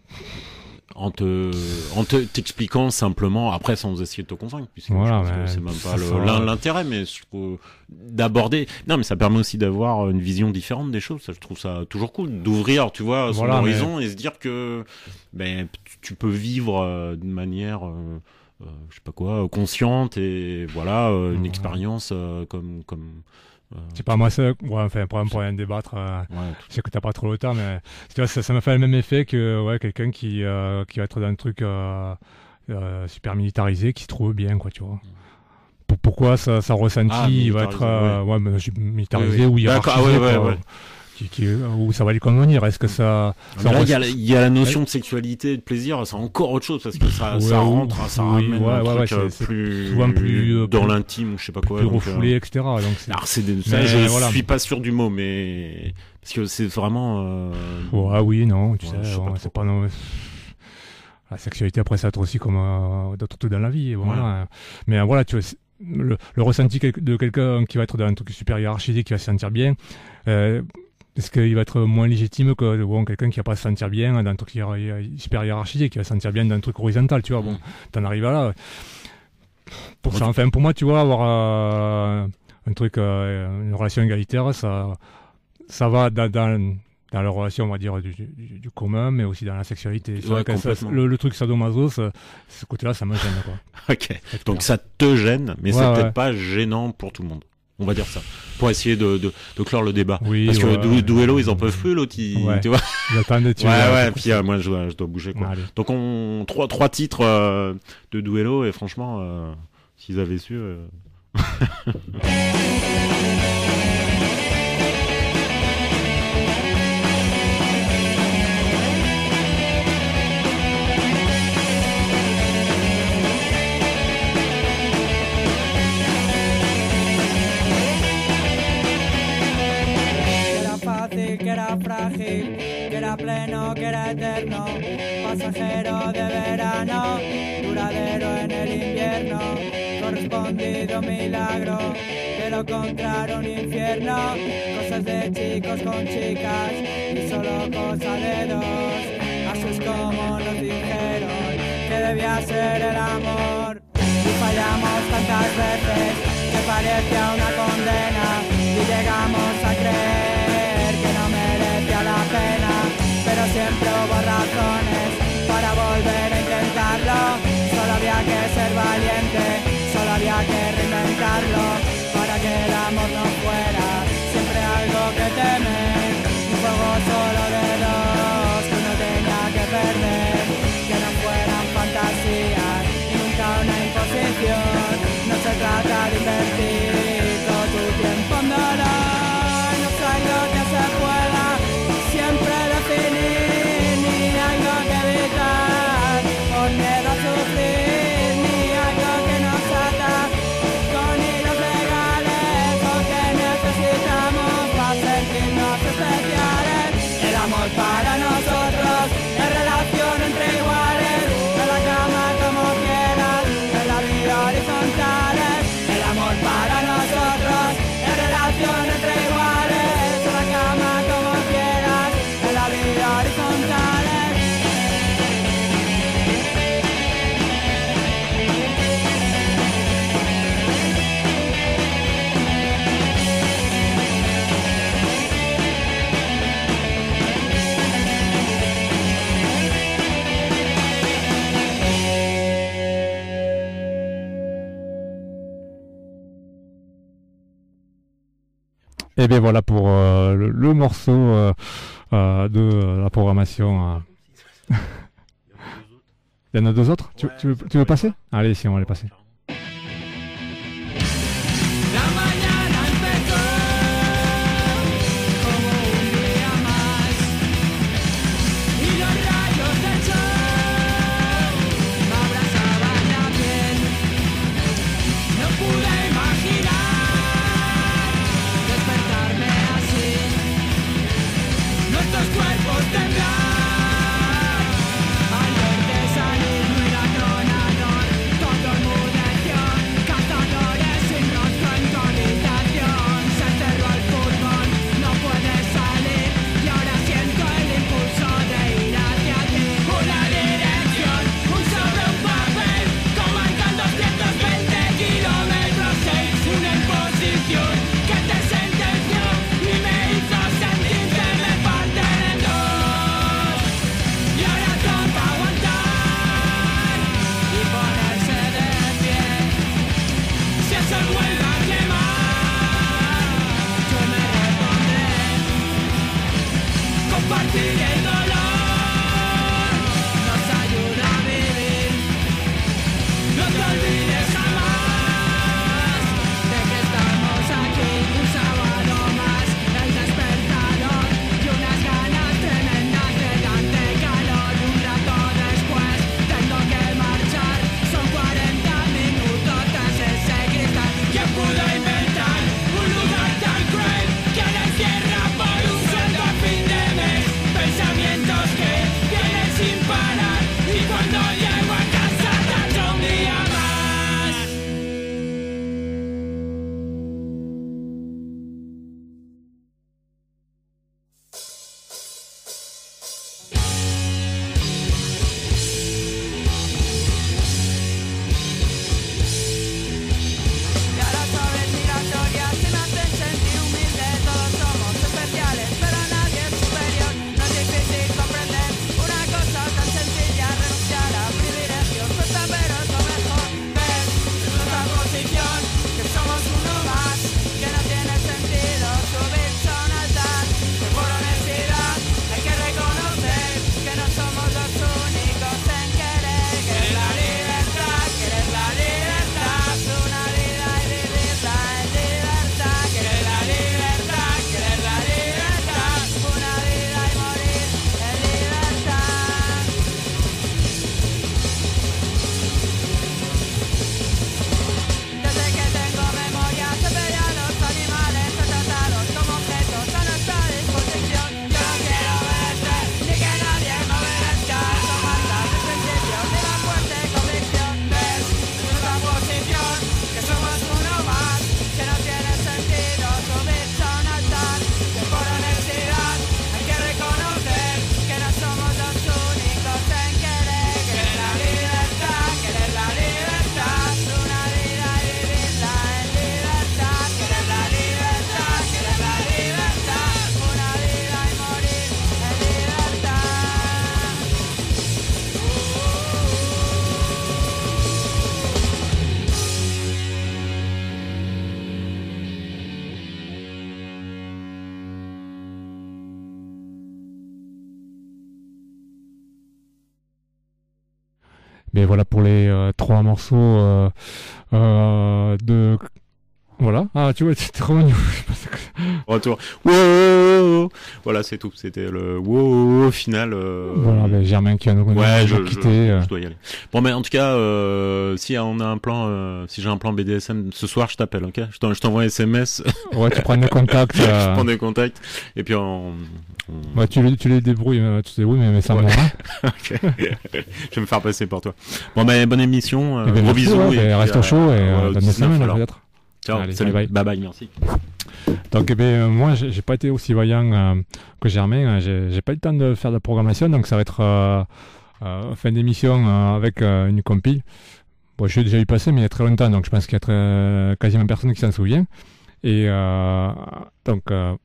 En te, en te, t'expliquant simplement, après sans essayer de te convaincre, puisque voilà, je pense que c'est même pas le, sera... l'intérêt, mais je trouve d'aborder. Non, mais ça permet aussi d'avoir une vision différente des choses. Ça, je trouve ça toujours cool d'ouvrir, tu vois, son voilà, horizon mais... et se dire que ben tu peux vivre euh, de manière, euh, euh, je sais pas quoi, consciente et voilà, euh, une mmh. expérience euh, comme comme. C'est pas moi ça, ouais, enfin pour, pour rien débattre, euh, ouais. Je sais que t'as pas trop le temps, mais tu vois, ça, ça m'a fait le même effet que ouais, quelqu'un qui, euh, qui va être dans un truc euh, euh, super militarisé, qui se trouve bien, quoi, tu vois. Pour, pourquoi ça, ça ressenti, ah, il va être euh, ouais. Ouais, militarisé oui, oui. ou hiérarchisé, ah, ouais, ouais, ouais. Qui, qui, où ça va lui convenir. Est-ce que ça... ça là, il y, y, y a la notion de sexualité et de plaisir, c'est encore autre chose, parce que ça, ouais, ça rentre, oui, ça ramène ouais, un ouais, truc ouais, c'est, plus... souvent plus... dans plus, l'intime, ou je sais pas quoi. Plus donc, refoulé, euh... et cetera. Donc c'est... Alors, c'est des... ça, mais, je voilà. suis pas sûr du mot, mais... Parce que c'est vraiment... Euh... Ouais, oui, non, tu ouais, sais, bon, pas c'est pas... Non, la sexualité, après, ça va être aussi comme euh, d'autres trucs dans la vie. Bon, ouais. Voilà. Mais euh, voilà, tu vois... Le, le ressenti de quelqu'un qui va être dans un truc super hiérarchisé, qui va se sentir bien... Euh, Est-ce qu'il va être moins légitime que bon, quelqu'un qui va pas se sentir bien dans un truc super hiérarchisé, qui va se sentir bien dans un truc horizontal, tu vois, bon, t'en arrives à là. Pour ça, enfin, pour moi, tu vois, avoir euh, un truc, euh, une relation égalitaire, ça, ça va dans, dans, dans la relation, on va dire, du, du, du commun, mais aussi dans la sexualité. Ouais, ça, le, le truc sadomaso, ça, ce côté-là, ça me gêne, quoi. Ok. Donc ça te gêne, mais ouais, c'est ouais. peut-être pas gênant pour tout le monde. On va dire ça. Pour essayer de, de, de clore le débat. Oui, parce ouais, que ouais, Duello, ils en peuvent plus, l'autre, ils, ouais. tu vois. Ils attendent de tuer. Ouais, ouais, puis euh, moi, je dois, je dois bouger, quoi. Allez. Donc, on, trois, trois titres euh, de Duello, et franchement, euh, s'ils avaient su. Euh... Que era frágil, que era pleno, que era eterno, pasajero de verano, duradero en el invierno, correspondido milagro, de lo contrario un infierno, cosas de chicos con chicas y solo cosa de dos, así es como nos dijeron que debía ser el amor, y fallamos tantas veces que parecía una condena y llegamos a creer la pena, pero siempre hubo razones para volver a intentarlo. Solo había que ser valiente, solo había que reinventarlo para que el amor no fuera siempre algo que temer. Un juego solo de dos que uno tenía que perder, que no fueran fantasías y nunca una imposición. No se trata de invertir todo tu tiempo en dolor, no es algo que se pueda siempre definir, ni algo que evitar, por miedo a sufrir, ni algo que nos ata con hilos de Et bien voilà pour euh, le, le morceau euh, euh, de la programmation. Euh. Il y en a deux autres. Tu, tu, veux, tu veux passer? Allez, si on va les passer. Mais voilà pour les euh, trois morceaux euh, euh, de... Voilà. Ah, tu vois, c'était revenu. Retour. Wow. Voilà, c'est tout. C'était le wow final. Euh... Voilà, ben, Germain qui a nous ouais, je, quitté. Je, je dois y aller. Bon, mais en tout cas, euh, si on a un plan, euh, si j'ai un plan B D S M ce soir, je t'appelle, ok? Je t'envoie un S M S. Ouais, tu prends des contacts. Euh... je prends des contacts. Et puis on. on... Ouais, tu les, tu les débrouilles, tu te débrouilles, mais, mais ça ouais. me va. Ok. Je vais me faire passer pour toi. Bon, ben, bonne émission. Euh, ben, gros merci, bisous. Ouais, et reste au chaud et euh, bonne semaine peut-être. Ciao, allez, salut, bye bye bye, merci. Donc, eh bien, moi, j'ai, j'ai pas été aussi vaillant euh, que Germain. J'ai, j'ai pas eu le temps de faire de la programmation, donc ça va être euh, euh, fin d'émission euh, avec euh, une compile. Bon, j'ai déjà eu passé, mais il y a très longtemps, donc je pense qu'il y a très, euh, quasiment personne qui s'en souvient. Et euh, donc, euh,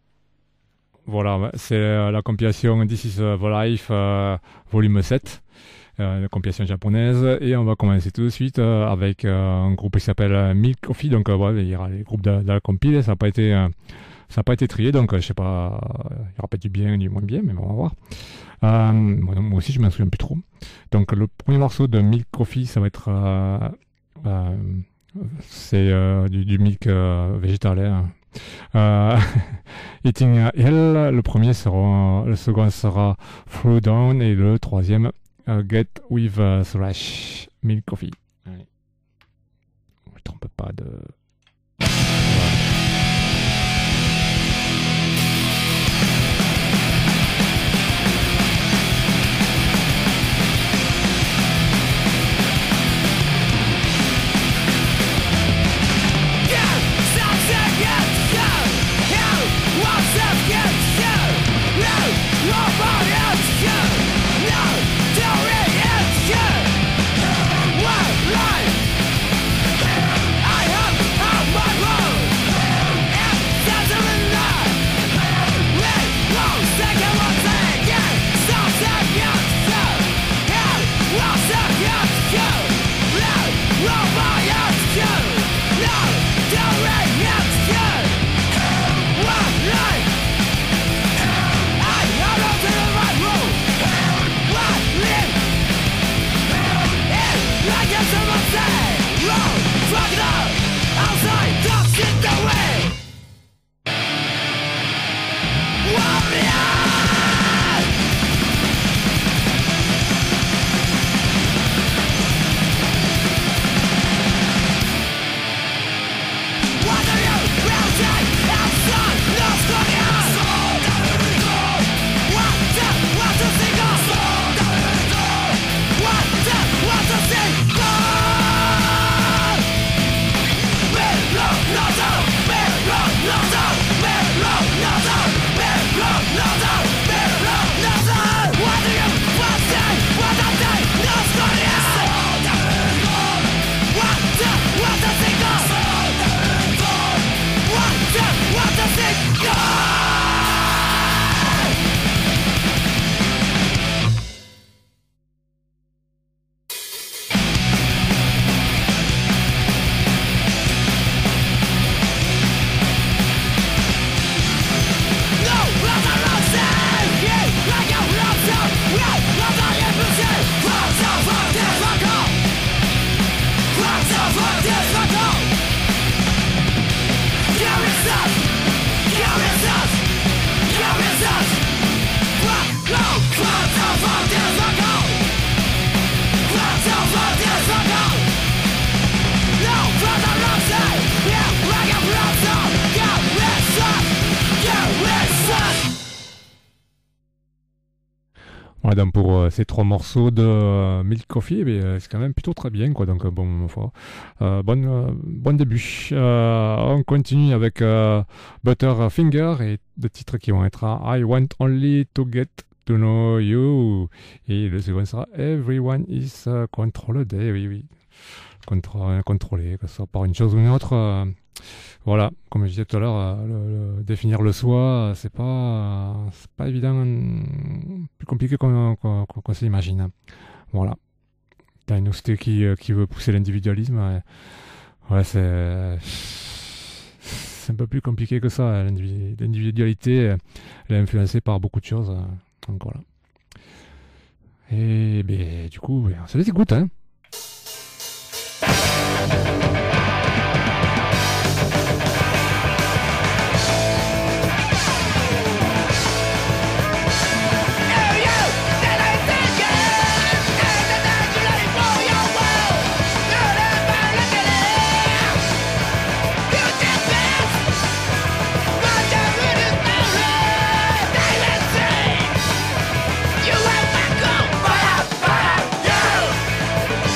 voilà, c'est euh, la compilation This is the Life, euh, volume sept. Euh, la compilation japonaise, et on va commencer tout de suite euh, avec euh, un groupe qui s'appelle euh, Milk Coffee. Donc euh, voilà, il y aura les groupes de, de la compile, ça n'a pas été euh, Ça n'a pas été trié, donc je sais pas, il n'y aura pas du bien du moins bien, mais bon, on va voir. Euh, moi aussi, je m'en souviens plus trop. Donc le premier morceau de Milk Coffee, ça va être, euh, euh, c'est euh, du, du milk euh, végétal. Hein. Euh, Eating Hell, le premier sera, le second sera Throw Down et le troisième uh, Get With uh, Thrash Milk Coffee. Allez. Je ne trompe pas de. Voilà, donc pour euh, ces trois morceaux de euh, Milk Coffee, eh euh, c'est quand même plutôt très bien, quoi. Donc euh, bon, euh, bon, euh, bon début. Euh, on continue avec euh, Butterfinger et des titres qui vont être à I Want Only to Get to Know You et le second sera Everyone is uh, Controlled. Eh oui, oui, Contro- contrôlé, que ce soit par une chose ou une autre. Euh, Voilà, comme je disais tout à l'heure, euh, le, le, définir le soi, c'est pas, euh, c'est pas évident, plus compliqué qu'on, qu'on, qu'on s'imagine. Voilà. T'as une société qui, qui veut pousser l'individualisme. Ouais, ouais c'est, c'est un peu plus compliqué que ça. L'individualité, elle est influencée par beaucoup de choses. Donc voilà. Et ben, du coup, on se les écoute, hein. You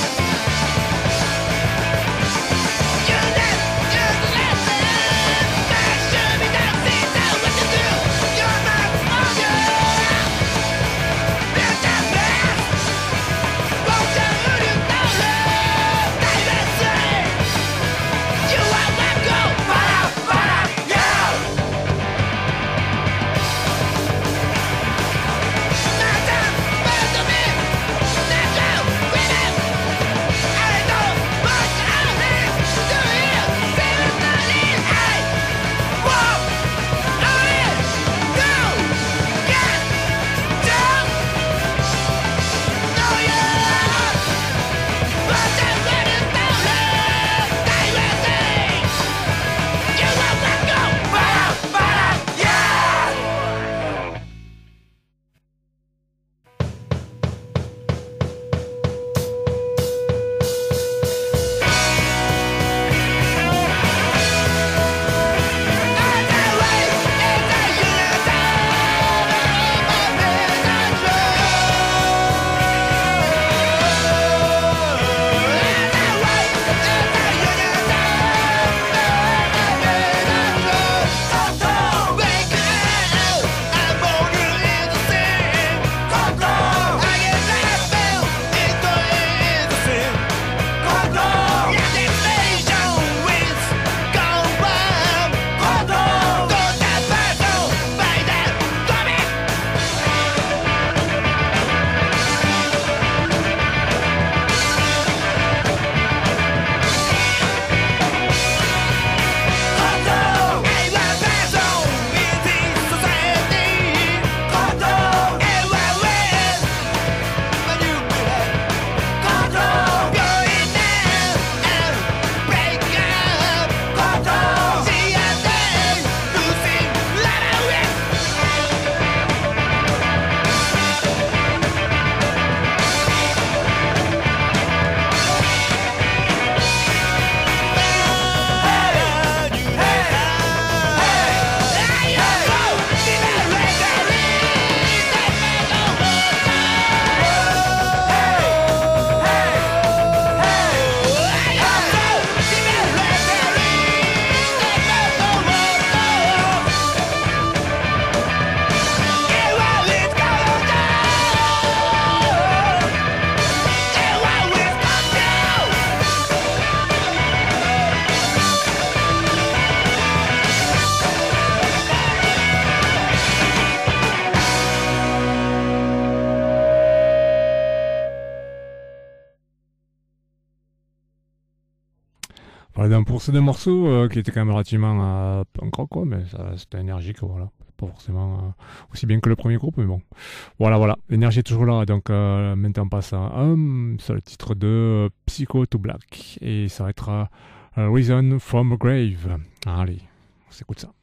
Voilà, donc pour ces deux morceaux euh, qui étaient quand même relativement euh, punk rock, quoi, mais ça, c'était énergique, voilà. Pas forcément euh, aussi bien que le premier groupe, mais bon. Voilà, voilà. L'énergie est toujours là, donc euh, maintenant on passe à un seul titre de euh, Psycho to Black. Et ça va être euh, Reason from a Grave. Allez, on s'écoute ça.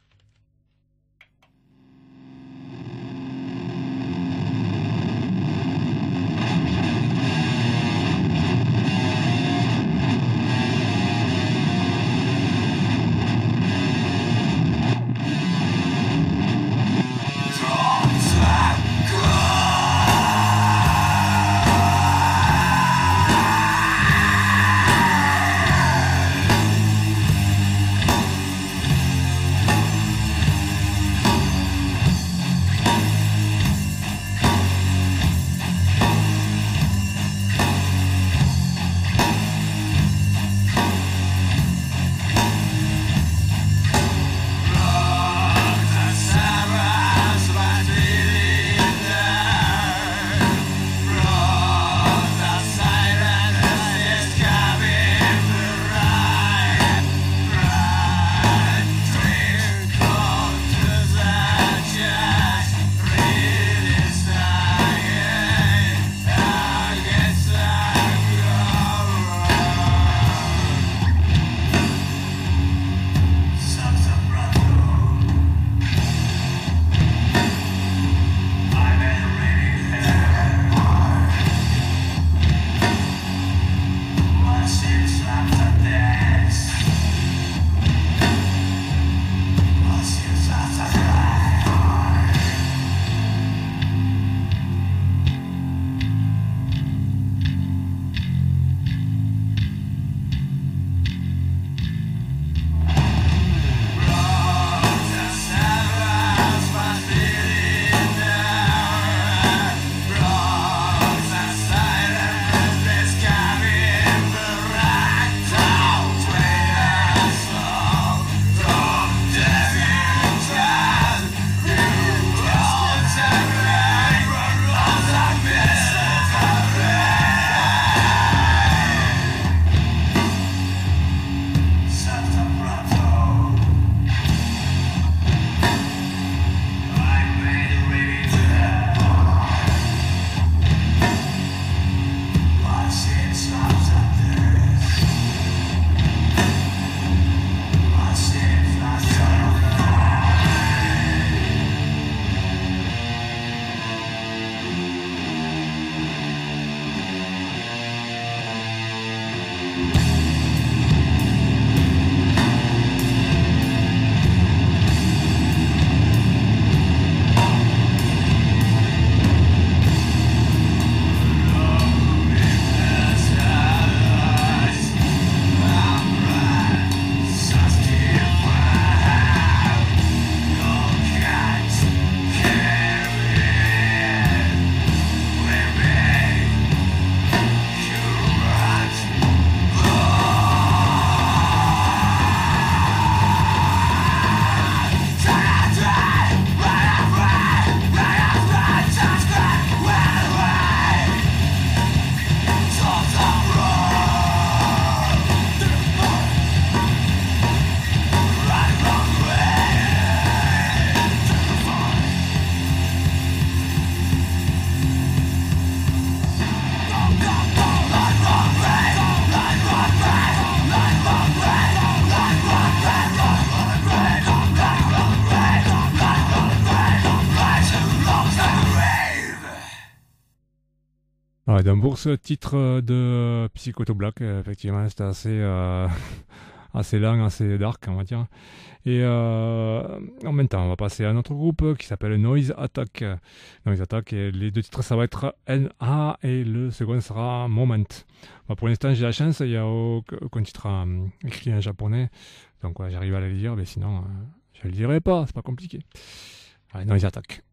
Ouais, donc pour ce titre de Psycho to Black, effectivement, c'était assez, euh, assez lent, assez dark, on va dire. Et euh, en même temps, on va passer à un autre groupe qui s'appelle Noise Attack. Noise Attack, et les deux titres, ça va être N A et le second sera Moment. Bon, pour l'instant, j'ai la chance, il y a aucun titre euh, écrit en japonais, donc ouais, j'arrive à le lire, mais sinon, euh, je le dirai pas, c'est pas compliqué. Ouais, Noise Attack.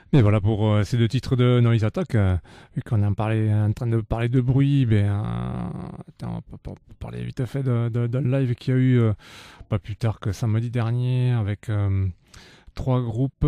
Mais voilà pour euh, ces deux titres de Noise Attack. Euh, vu qu'on est en, parlait, en train de parler de bruit, ben, euh, attends, on peut parler vite fait de, de, de live qu'il y a eu euh, pas plus tard que samedi dernier avec euh, trois groupes,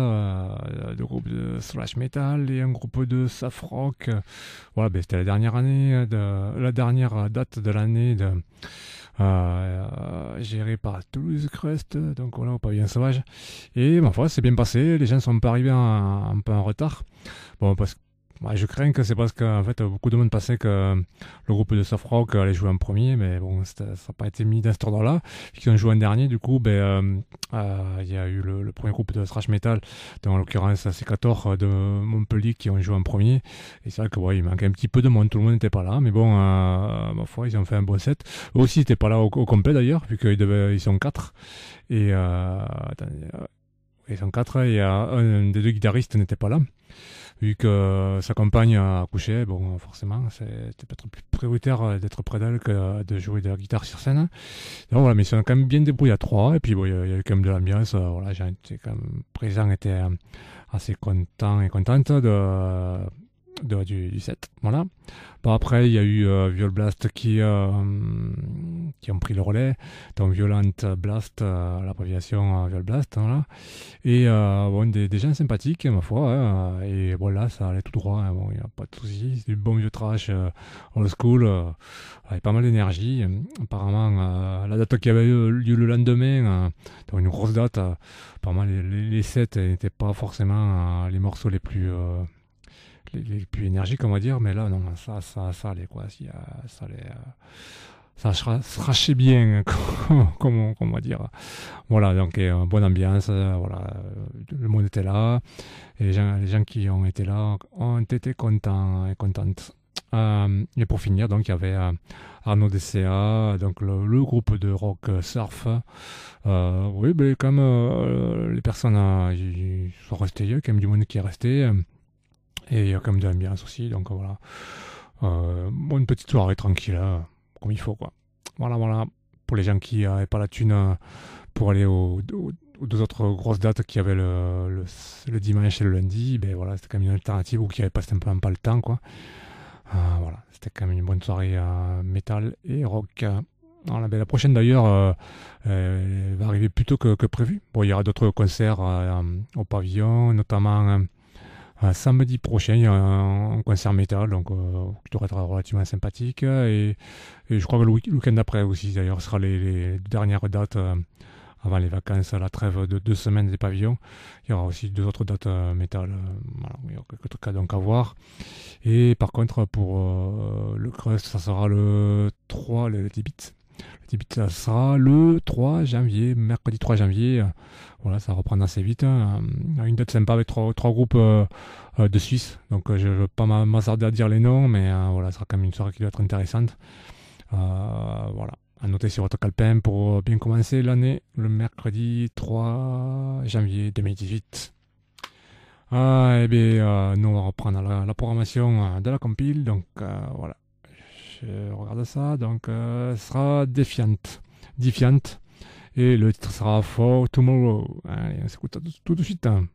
euh, deux groupes de thrash metal et un groupe de soft rock. Voilà, ben, c'était la dernière année, de, la dernière date de l'année de Euh, euh, géré par Toulouse Crust, donc voilà, au pavillon sauvage. Et ma foi, c'est bien passé, les gens sont pas arrivés en, un peu en retard. Bon, parce que ouais, je crains que c'est parce qu'en fait, beaucoup de monde pensait que le groupe de soft rock allait jouer en premier, mais bon, ça n'a pas été mis dans cet ordre-là. Ils ont joué en dernier, du coup, ben, euh, euh, il y a eu le, le premier groupe de thrash metal, donc en l'occurrence C quatorze de Montpellier qui ont joué en premier. Et c'est vrai que ouais, il manquait un petit peu de monde, tout le monde n'était pas là, mais bon, euh, ma foi, ils ont fait un bon set. Eux aussi, ils n'étaient pas là au, au complet d'ailleurs, vu qu'ils devaient, ils sont quatre. Et euh, attendez, euh, ils sont quatre, et euh, un des deux guitaristes n'était pas là. Vu que sa compagne a accouché, bon, forcément, c'était peut-être plus prioritaire d'être près d'elle que de jouer de la guitare sur scène. Donc voilà, mais ils sont quand même bien débrouillés à trois, et puis bon, il y a eu quand même de l'ambiance. Voilà, j'ai quand même présent, était assez content et contente de, de du, du set. Voilà. Bon, après, il y a eu euh, Viol Blast qui, euh, qui ont pris le relais. Donc Violent Blast, euh, l'abréviation euh, Viol Blast, voilà. Et euh, bon, des, des gens sympathiques, ma foi. Hein, et voilà, ça allait tout droit. Hein, bon, il n'y a pas de souci. C'est du bon vieux trash, euh, old school, euh, avec pas mal d'énergie. Apparemment, euh, la date qui avait eu lieu le lendemain, euh, donc une grosse date. Euh, apparemment, les, les, les sets n'étaient pas forcément euh, les morceaux les plus... Euh, Les, les plus énergiques, on va dire, mais là non, ça ça ça allait quoi, si, euh, ça allait euh, ça se rachait bien, comme on va dire. Voilà, donc euh, bonne ambiance, euh, voilà, euh, le monde était là, et les gens, les gens qui ont été là ont été contents et contentes. Euh, et pour finir, donc il y avait euh, Arnaud D C A, donc le, le groupe de rock surf. Euh, oui, ben comme euh, les personnes euh, ils sont restées, il y a quand même du monde qui est resté. Euh, Et il y a quand même de l'ambiance aussi, donc voilà. Euh, bon, une petite soirée tranquille, hein, comme il faut, quoi. Voilà, voilà. Pour les gens qui n'avaient pas la thune euh, pour aller aux, aux, aux deux autres grosses dates qui avaient le, le, le dimanche et le lundi, ben voilà, c'était quand même une alternative, ou qui n'avaient pas simplement pas le temps, quoi. Euh, voilà, c'était quand même une bonne soirée euh, métal et rock. Voilà, ben la prochaine d'ailleurs euh, euh, va arriver plus tôt que, que prévu. Bon, il y aura d'autres concerts euh, au pavillon, notamment... Euh, Euh, samedi prochain, il y a un, un concert métal, donc euh, qui devrait être relativement sympathique. Et, et je crois que le, week- le week-end d'après aussi, d'ailleurs, ce sera les, les dernières dates euh, avant les vacances, la trêve de deux semaines des pavillons. Il y aura aussi deux autres dates euh, métal. Euh, voilà, il y a quelques trucs à, donc à voir. Et par contre, pour euh, le Crust, ça sera le trois, le, le dix-bit. Le dix-bit, ça sera le trois janvier, mercredi trois janvier. Euh, Voilà, ça reprend assez vite. Hein. Une date sympa avec trois, trois groupes euh, euh, de Suisse. Donc euh, je ne veux pas m'hasarder à dire les noms, mais euh, voilà, ça sera quand même une soirée qui doit être intéressante. Euh, voilà, à noter sur votre calepin pour bien commencer l'année, le mercredi trois janvier deux mille dix-huit. Ah, et bien, euh, nous on va reprendre la, la programmation euh, de la compile. Donc euh, voilà, je regarde ça. Donc euh, ce sera Defiant. Defiant. Et le titre sera For Tomorrow. Allez, on s'écoute tout, tout de suite. Hein.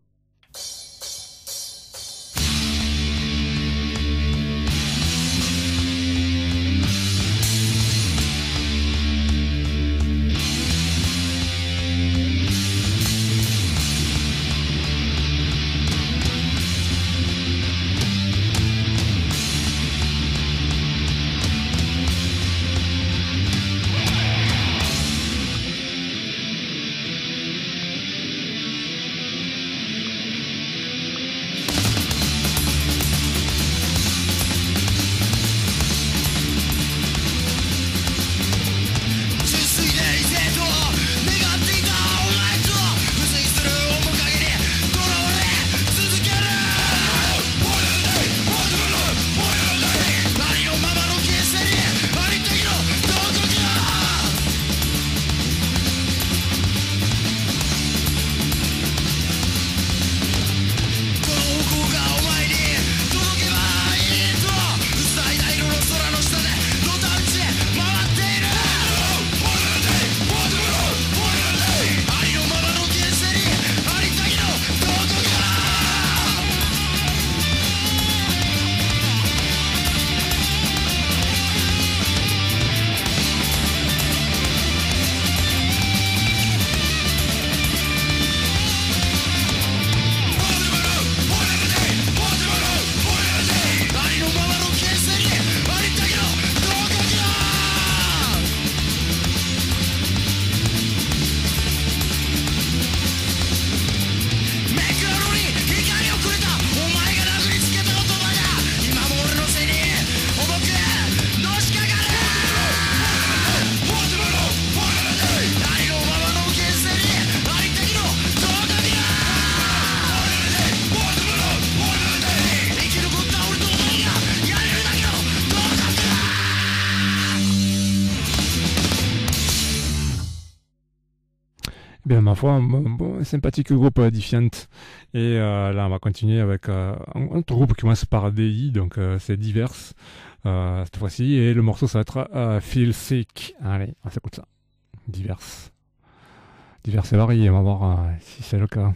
Bien, ma foi, un bon, bon, sympathique groupe euh, Defiant. Et euh, là, on va continuer avec euh, un autre groupe qui commence par D I, donc euh, c'est Divers euh, cette fois-ci. Et le morceau, ça va être euh, Feel Sick. Allez, on s'écoute ça. Divers. Divers et variés, on va voir euh, si c'est le cas.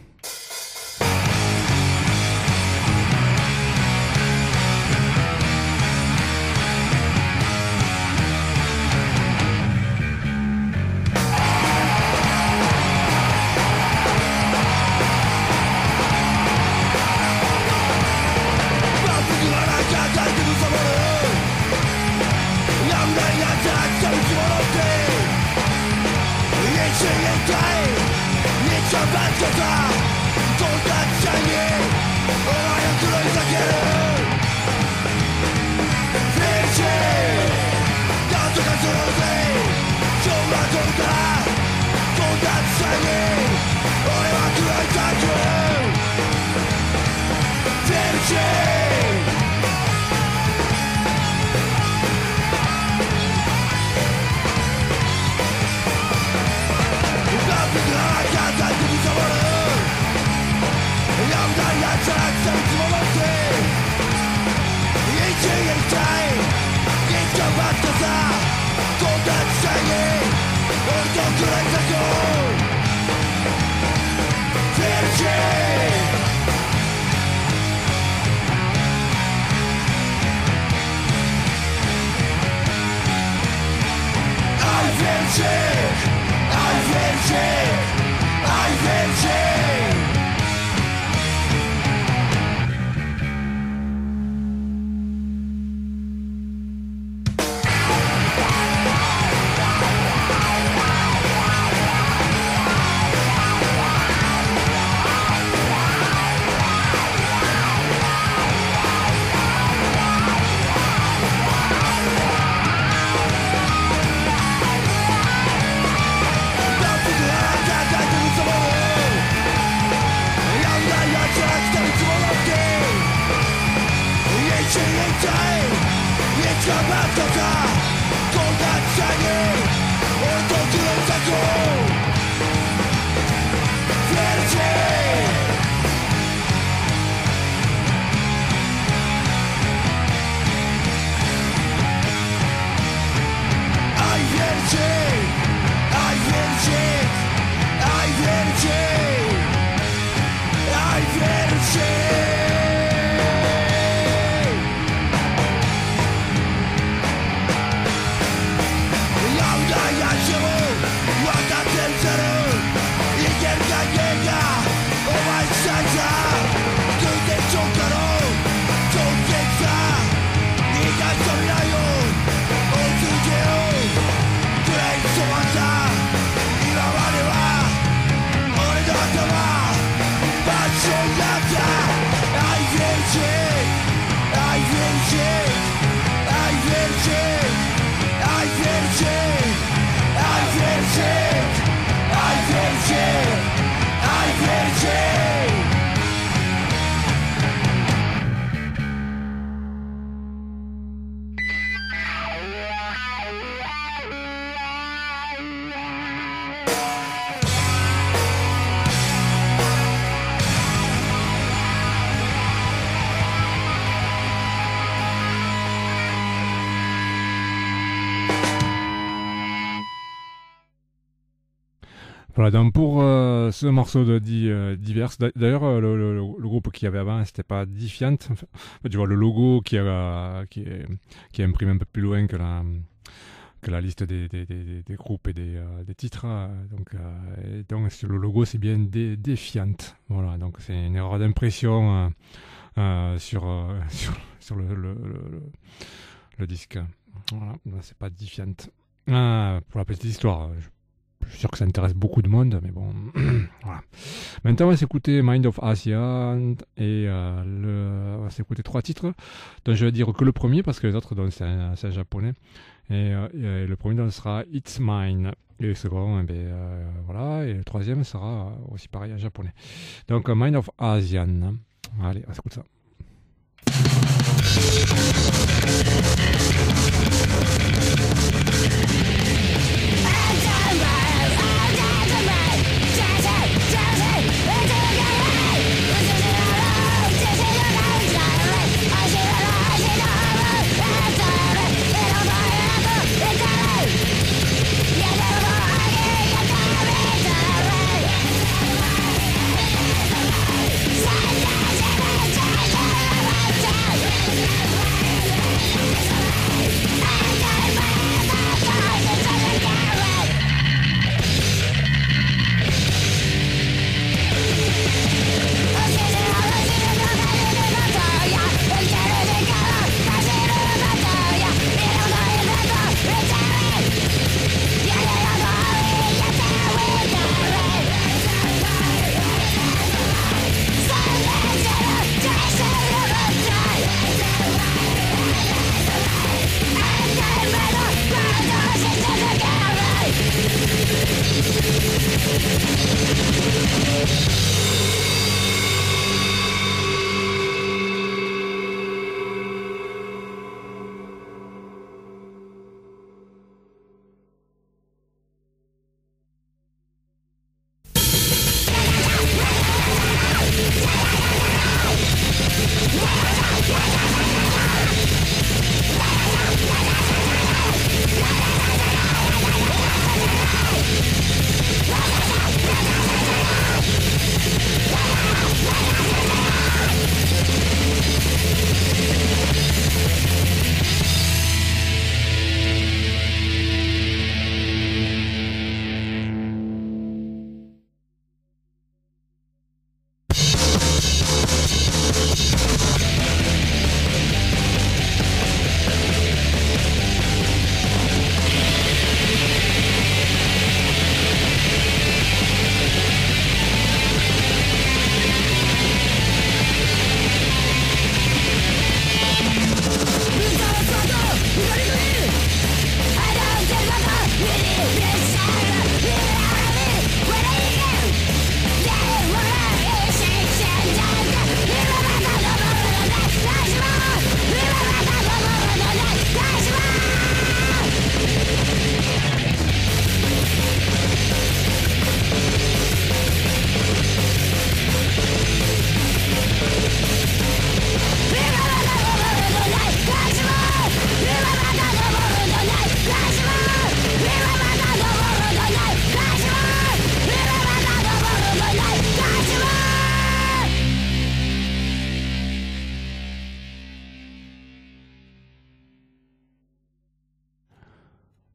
Voilà, donc pour euh, ce morceau de di, euh, Divers, d'ailleurs euh, le, le, le groupe qu'il y avait avant, c'était pas Defiant. Enfin, tu vois le logo qui, a, qui, est, qui est imprimé un peu plus loin que la, que la liste des, des, des, des groupes et des, euh, des titres. Donc, euh, et donc le logo c'est bien dé, Defiant. Voilà, donc c'est une erreur d'impression euh, euh, sur, euh, sur, sur le, le, le, le disque. Voilà, c'est pas Defiant. Ah, pour la petite histoire, je Je suis sûr que ça intéresse beaucoup de monde, mais bon, voilà. Maintenant, on va s'écouter Mind of Asian et euh, le, on va s'écouter trois titres. Donc, je vais dire que le premier parce que les autres, donc, c'est un, c'est un japonais. Et, euh, et le premier donc, sera It's Mine. Et le second, eh bien, euh, voilà. Et le troisième sera aussi pareil en japonais. Donc, Mind of Asian. Allez, on s'écoute ça. Down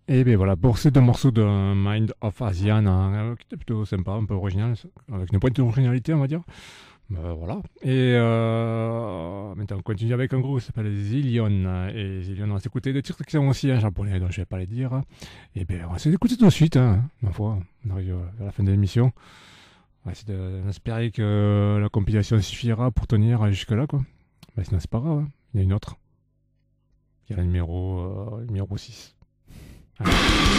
Et bien voilà, pour ces deux morceaux de Mind of Asian, hein, qui était plutôt sympa, un peu original, avec une pointe d'originalité, on va dire. Ben, voilà. Et euh, maintenant, on continue avec un groupe qui s'appelle Zillion. Et Zillion, on va s'écouter des titres qui sont aussi en japonais, donc je ne vais pas les dire. Et bien, on va s'écouter tout de suite, hein, ma foi. On arrive à la fin de l'émission. On va essayer d'espérer que la compilation suffira pour tenir jusque-là, quoi. Ben, sinon, c'est pas grave, hein. Il y a une autre. Il y a le numéro, euh, numéro six. Allez.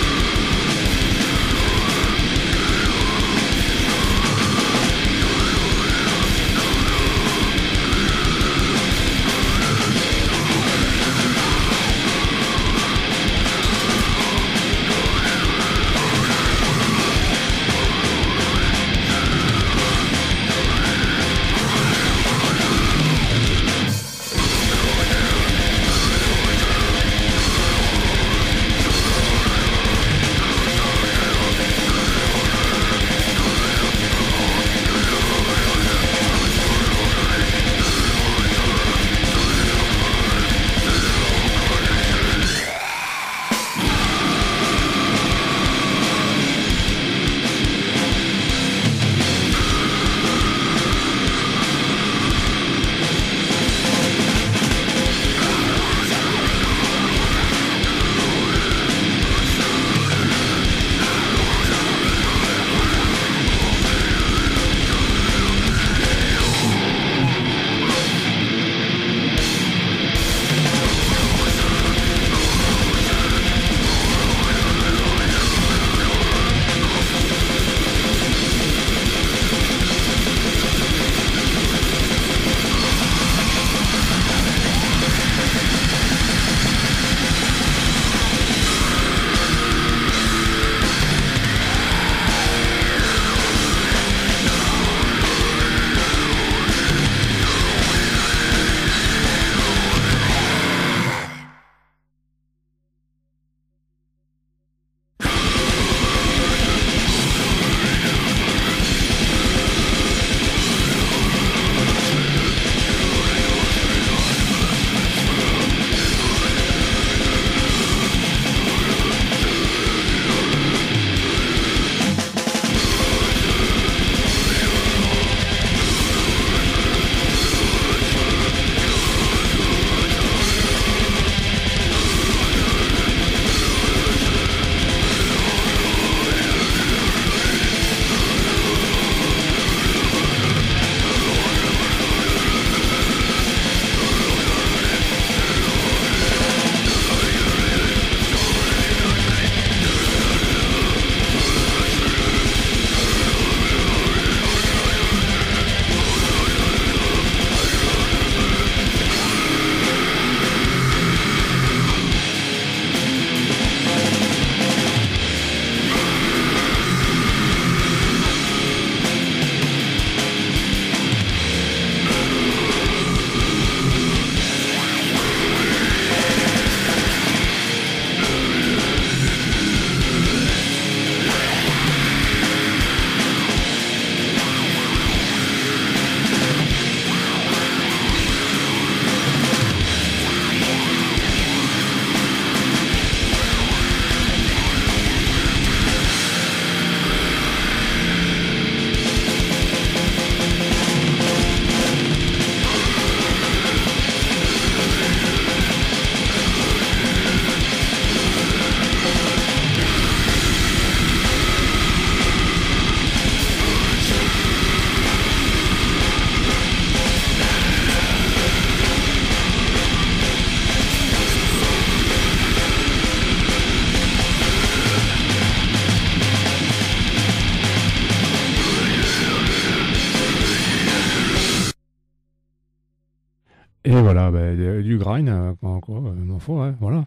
Et voilà, bah, du grind, euh, quoi, euh, m'en faut, hein, voilà.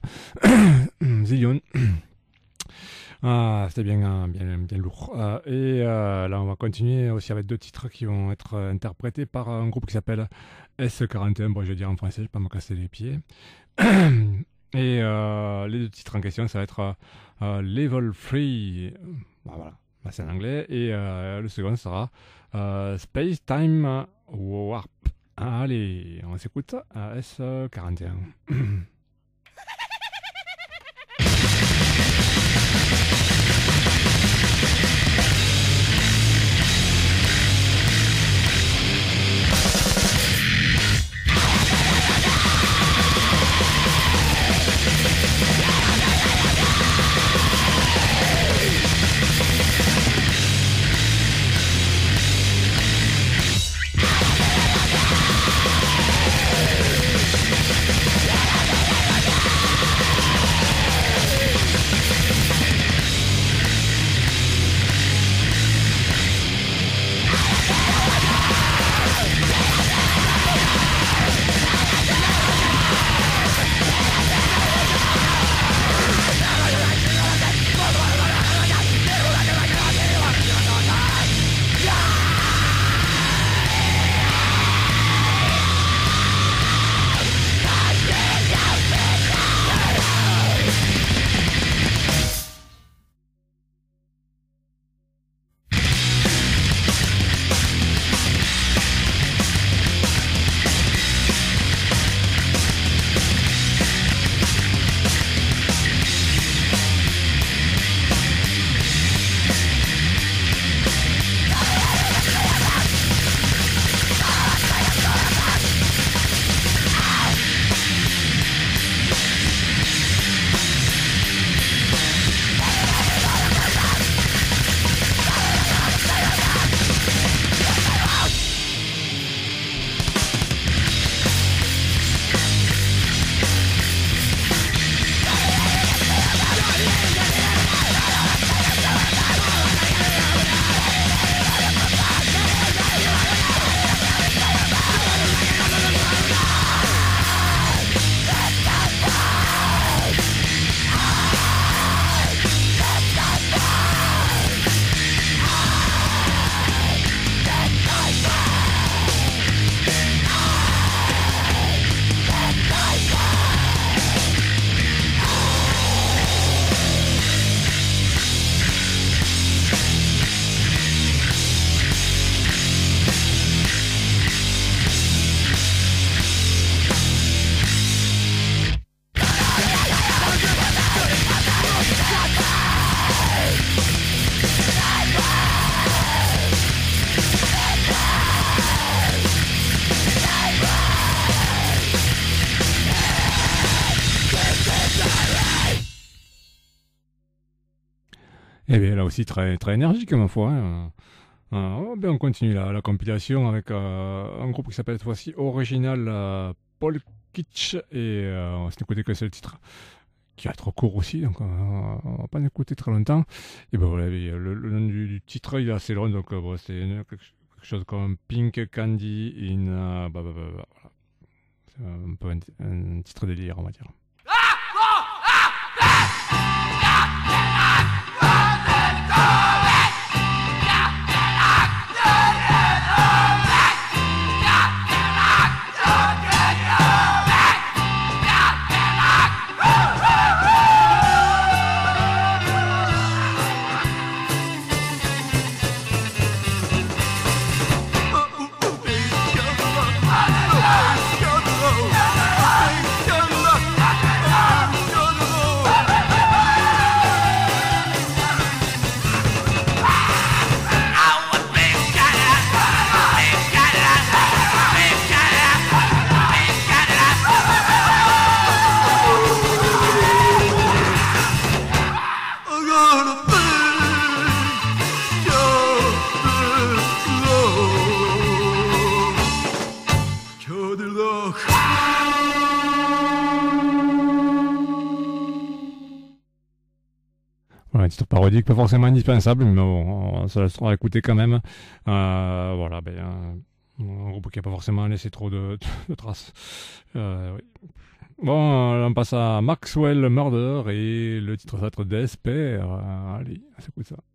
Zillion. Ah, c'était bien, bien, bien lourd. Euh, et euh, là, on va continuer aussi avec deux titres qui vont être interprétés par un groupe qui s'appelle S quarante et un. Bon, je vais dire en français, je ne vais pas me casser les pieds. Et euh, les deux titres en question, ça va être euh, Level trois. Bah, voilà, bah, c'est en anglais. Et euh, le second sera euh, Space Time Warp. Allez, on s'écoute à S quarante et un. Et bien là aussi très, très énergique, ma foi. Hein. Euh, ben on continue la, la compilation avec euh, un groupe qui s'appelle cette fois-ci Original euh, Paul Kitsch. Et euh, on s'est écouté que c'est le titre qui va être court aussi, donc euh, on va pas l'écouter très longtemps. Et ben voilà, le, le nom du, du titre il est assez long, donc euh, bon, c'est une, quelque, quelque chose comme Pink Candy in. Euh, bah, bah, bah, bah, voilà. C'est un peu un, un titre délire, on va dire. Un titre parodique, pas forcément indispensable, mais bon, on se laissera écouter quand même. Euh, voilà, ben, un, un groupe qui n'a pas forcément laissé trop de, de traces. Euh, oui. Bon, on passe à Maxwell Murder et le titre ça va être Despair. Euh, allez, on s'écoute ça.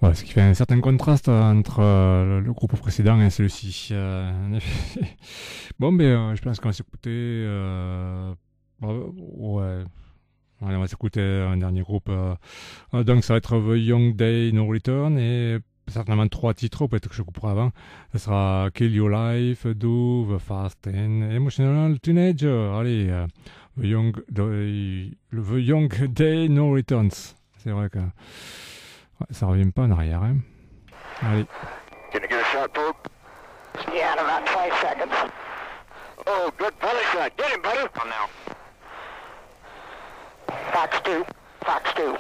Ouais, ce qui fait un certain contraste entre euh, le groupe précédent et celui-ci. Euh, en effet. Bon, ben, euh, je pense qu'on va s'écouter. Euh, euh, ouais. Allez, on va s'écouter un dernier groupe. Euh, euh, donc, ça va être The Young Day No Return et certainement trois titres, peut-être que je couperai avant. Ça sera Kill Your Life, Do, The Fast and Emotional Teenager. Allez, euh, The Young Day, The Young Day No Returns. C'est vrai que ouais, ça revient pas en arrière. Hein. Allez. Can you get a shot, Pope? Yeah, in about five seconds. Oh, good belly shot. Get him, buddy. On now. Fox two. Fox two.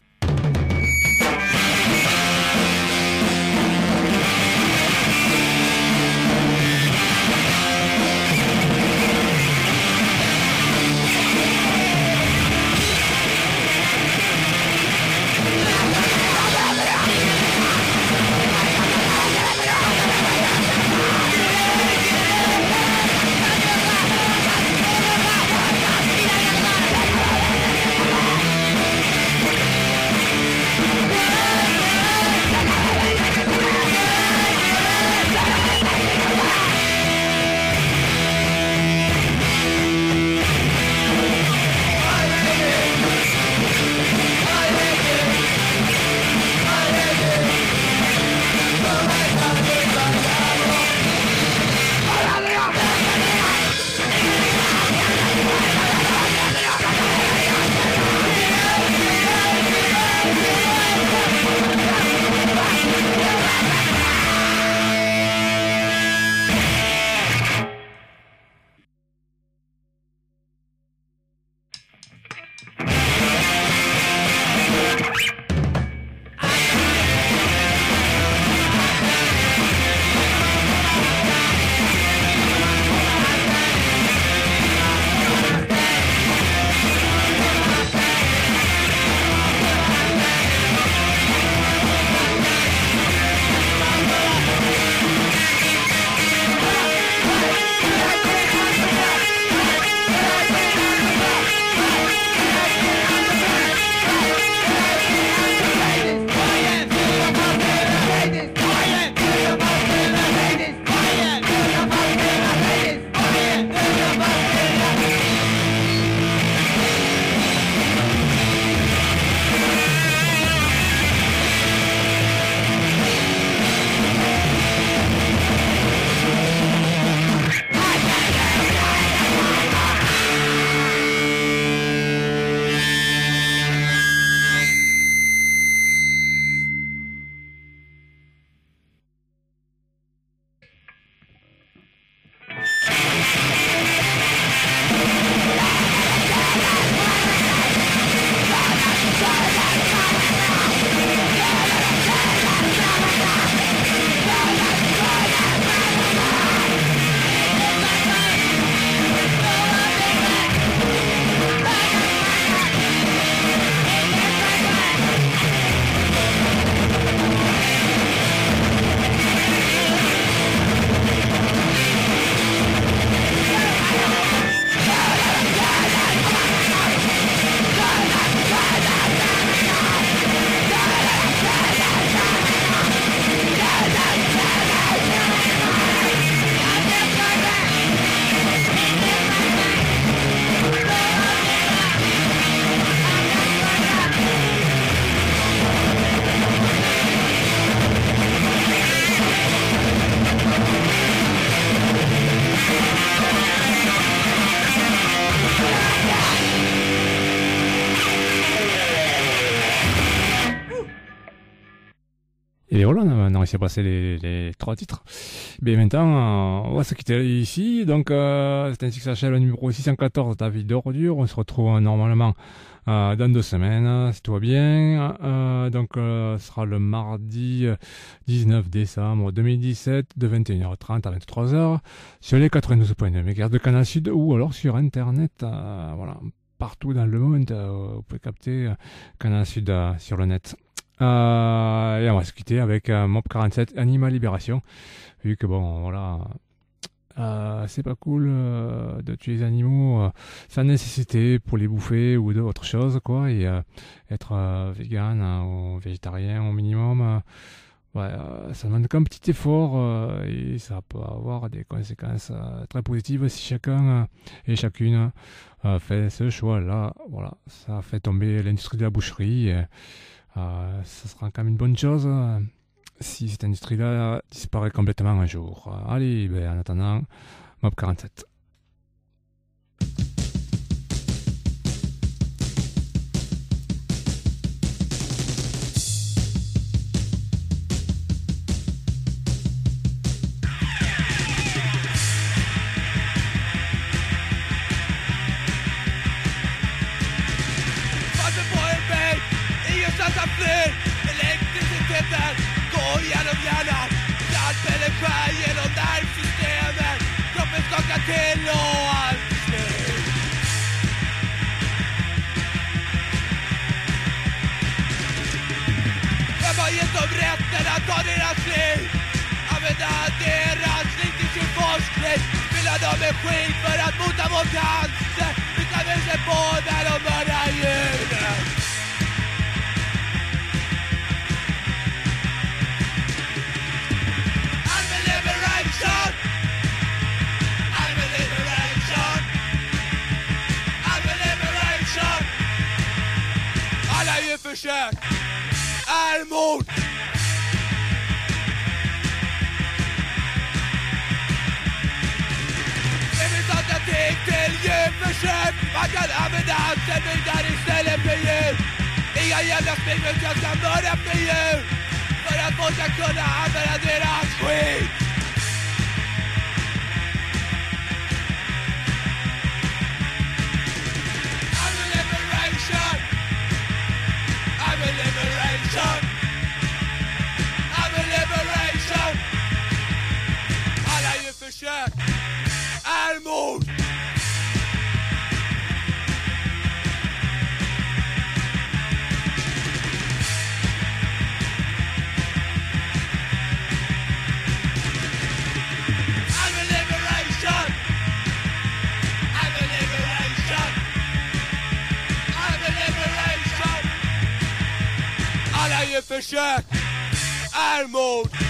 Et voilà, on a réussi à passer les, les trois titres. Mais maintenant, on va se quitter ici. Donc, euh, c'est ainsi que s'achève le numéro six cent quatorze d'Avis d'ordure. On se retrouve euh, normalement euh, dans deux semaines, si tout va bien. Euh, donc, euh, ce sera le mardi dix-neuf décembre deux mille dix-sept, de vingt et une heures trente à vingt-trois heures, sur les quatre-vingt-douze virgule deux mégahertz de Canal Sud, ou alors sur Internet. Euh, voilà, partout dans le monde, euh, vous pouvez capter euh, Canal Sud euh, sur le net. Euh, et on va se quitter avec euh, Mob quarante-sept Animal Libération, vu que bon, voilà, Euh, c'est pas cool euh, de tuer les animaux euh, sans nécessité pour les bouffer ou d'autres choses, quoi. Et euh, être euh, vegan hein, ou végétarien au minimum, euh, ouais, euh, ça demande qu'un petit effort euh, et ça peut avoir des conséquences euh, très positives si chacun euh, et chacune euh, fait ce choix-là. Voilà, ça fait tomber l'industrie de la boucherie. Et, euh, ça sera quand même une bonne chose. Euh, si cette industrie-là disparaît complètement un jour. Allez, ben, en attendant, Mob quarante-sept. Elektriciteten går genom hjärnan. Hjärnan skär genom nervsystemet. Kroppen skakar till och allt är slut. Vem har gett dem rätten att ta deras liv? Använda deras liv till sin forskning. Fylla dem med skit för att mota vår cancer. Vilka vill se på när de mördar djuren? Försök är mord. Det finns alternativ till djurförsök. Man kan använda anställningar istället för djur. Inga jävla springmuskler ska mörda för djur. För att folk ska kunna använda deras skit. Liberation! I'm a liberation! Alla djurförsök är mord! I'm a liberation! I'm a liberation! I'm a liberation! Alla djurförsök är mord!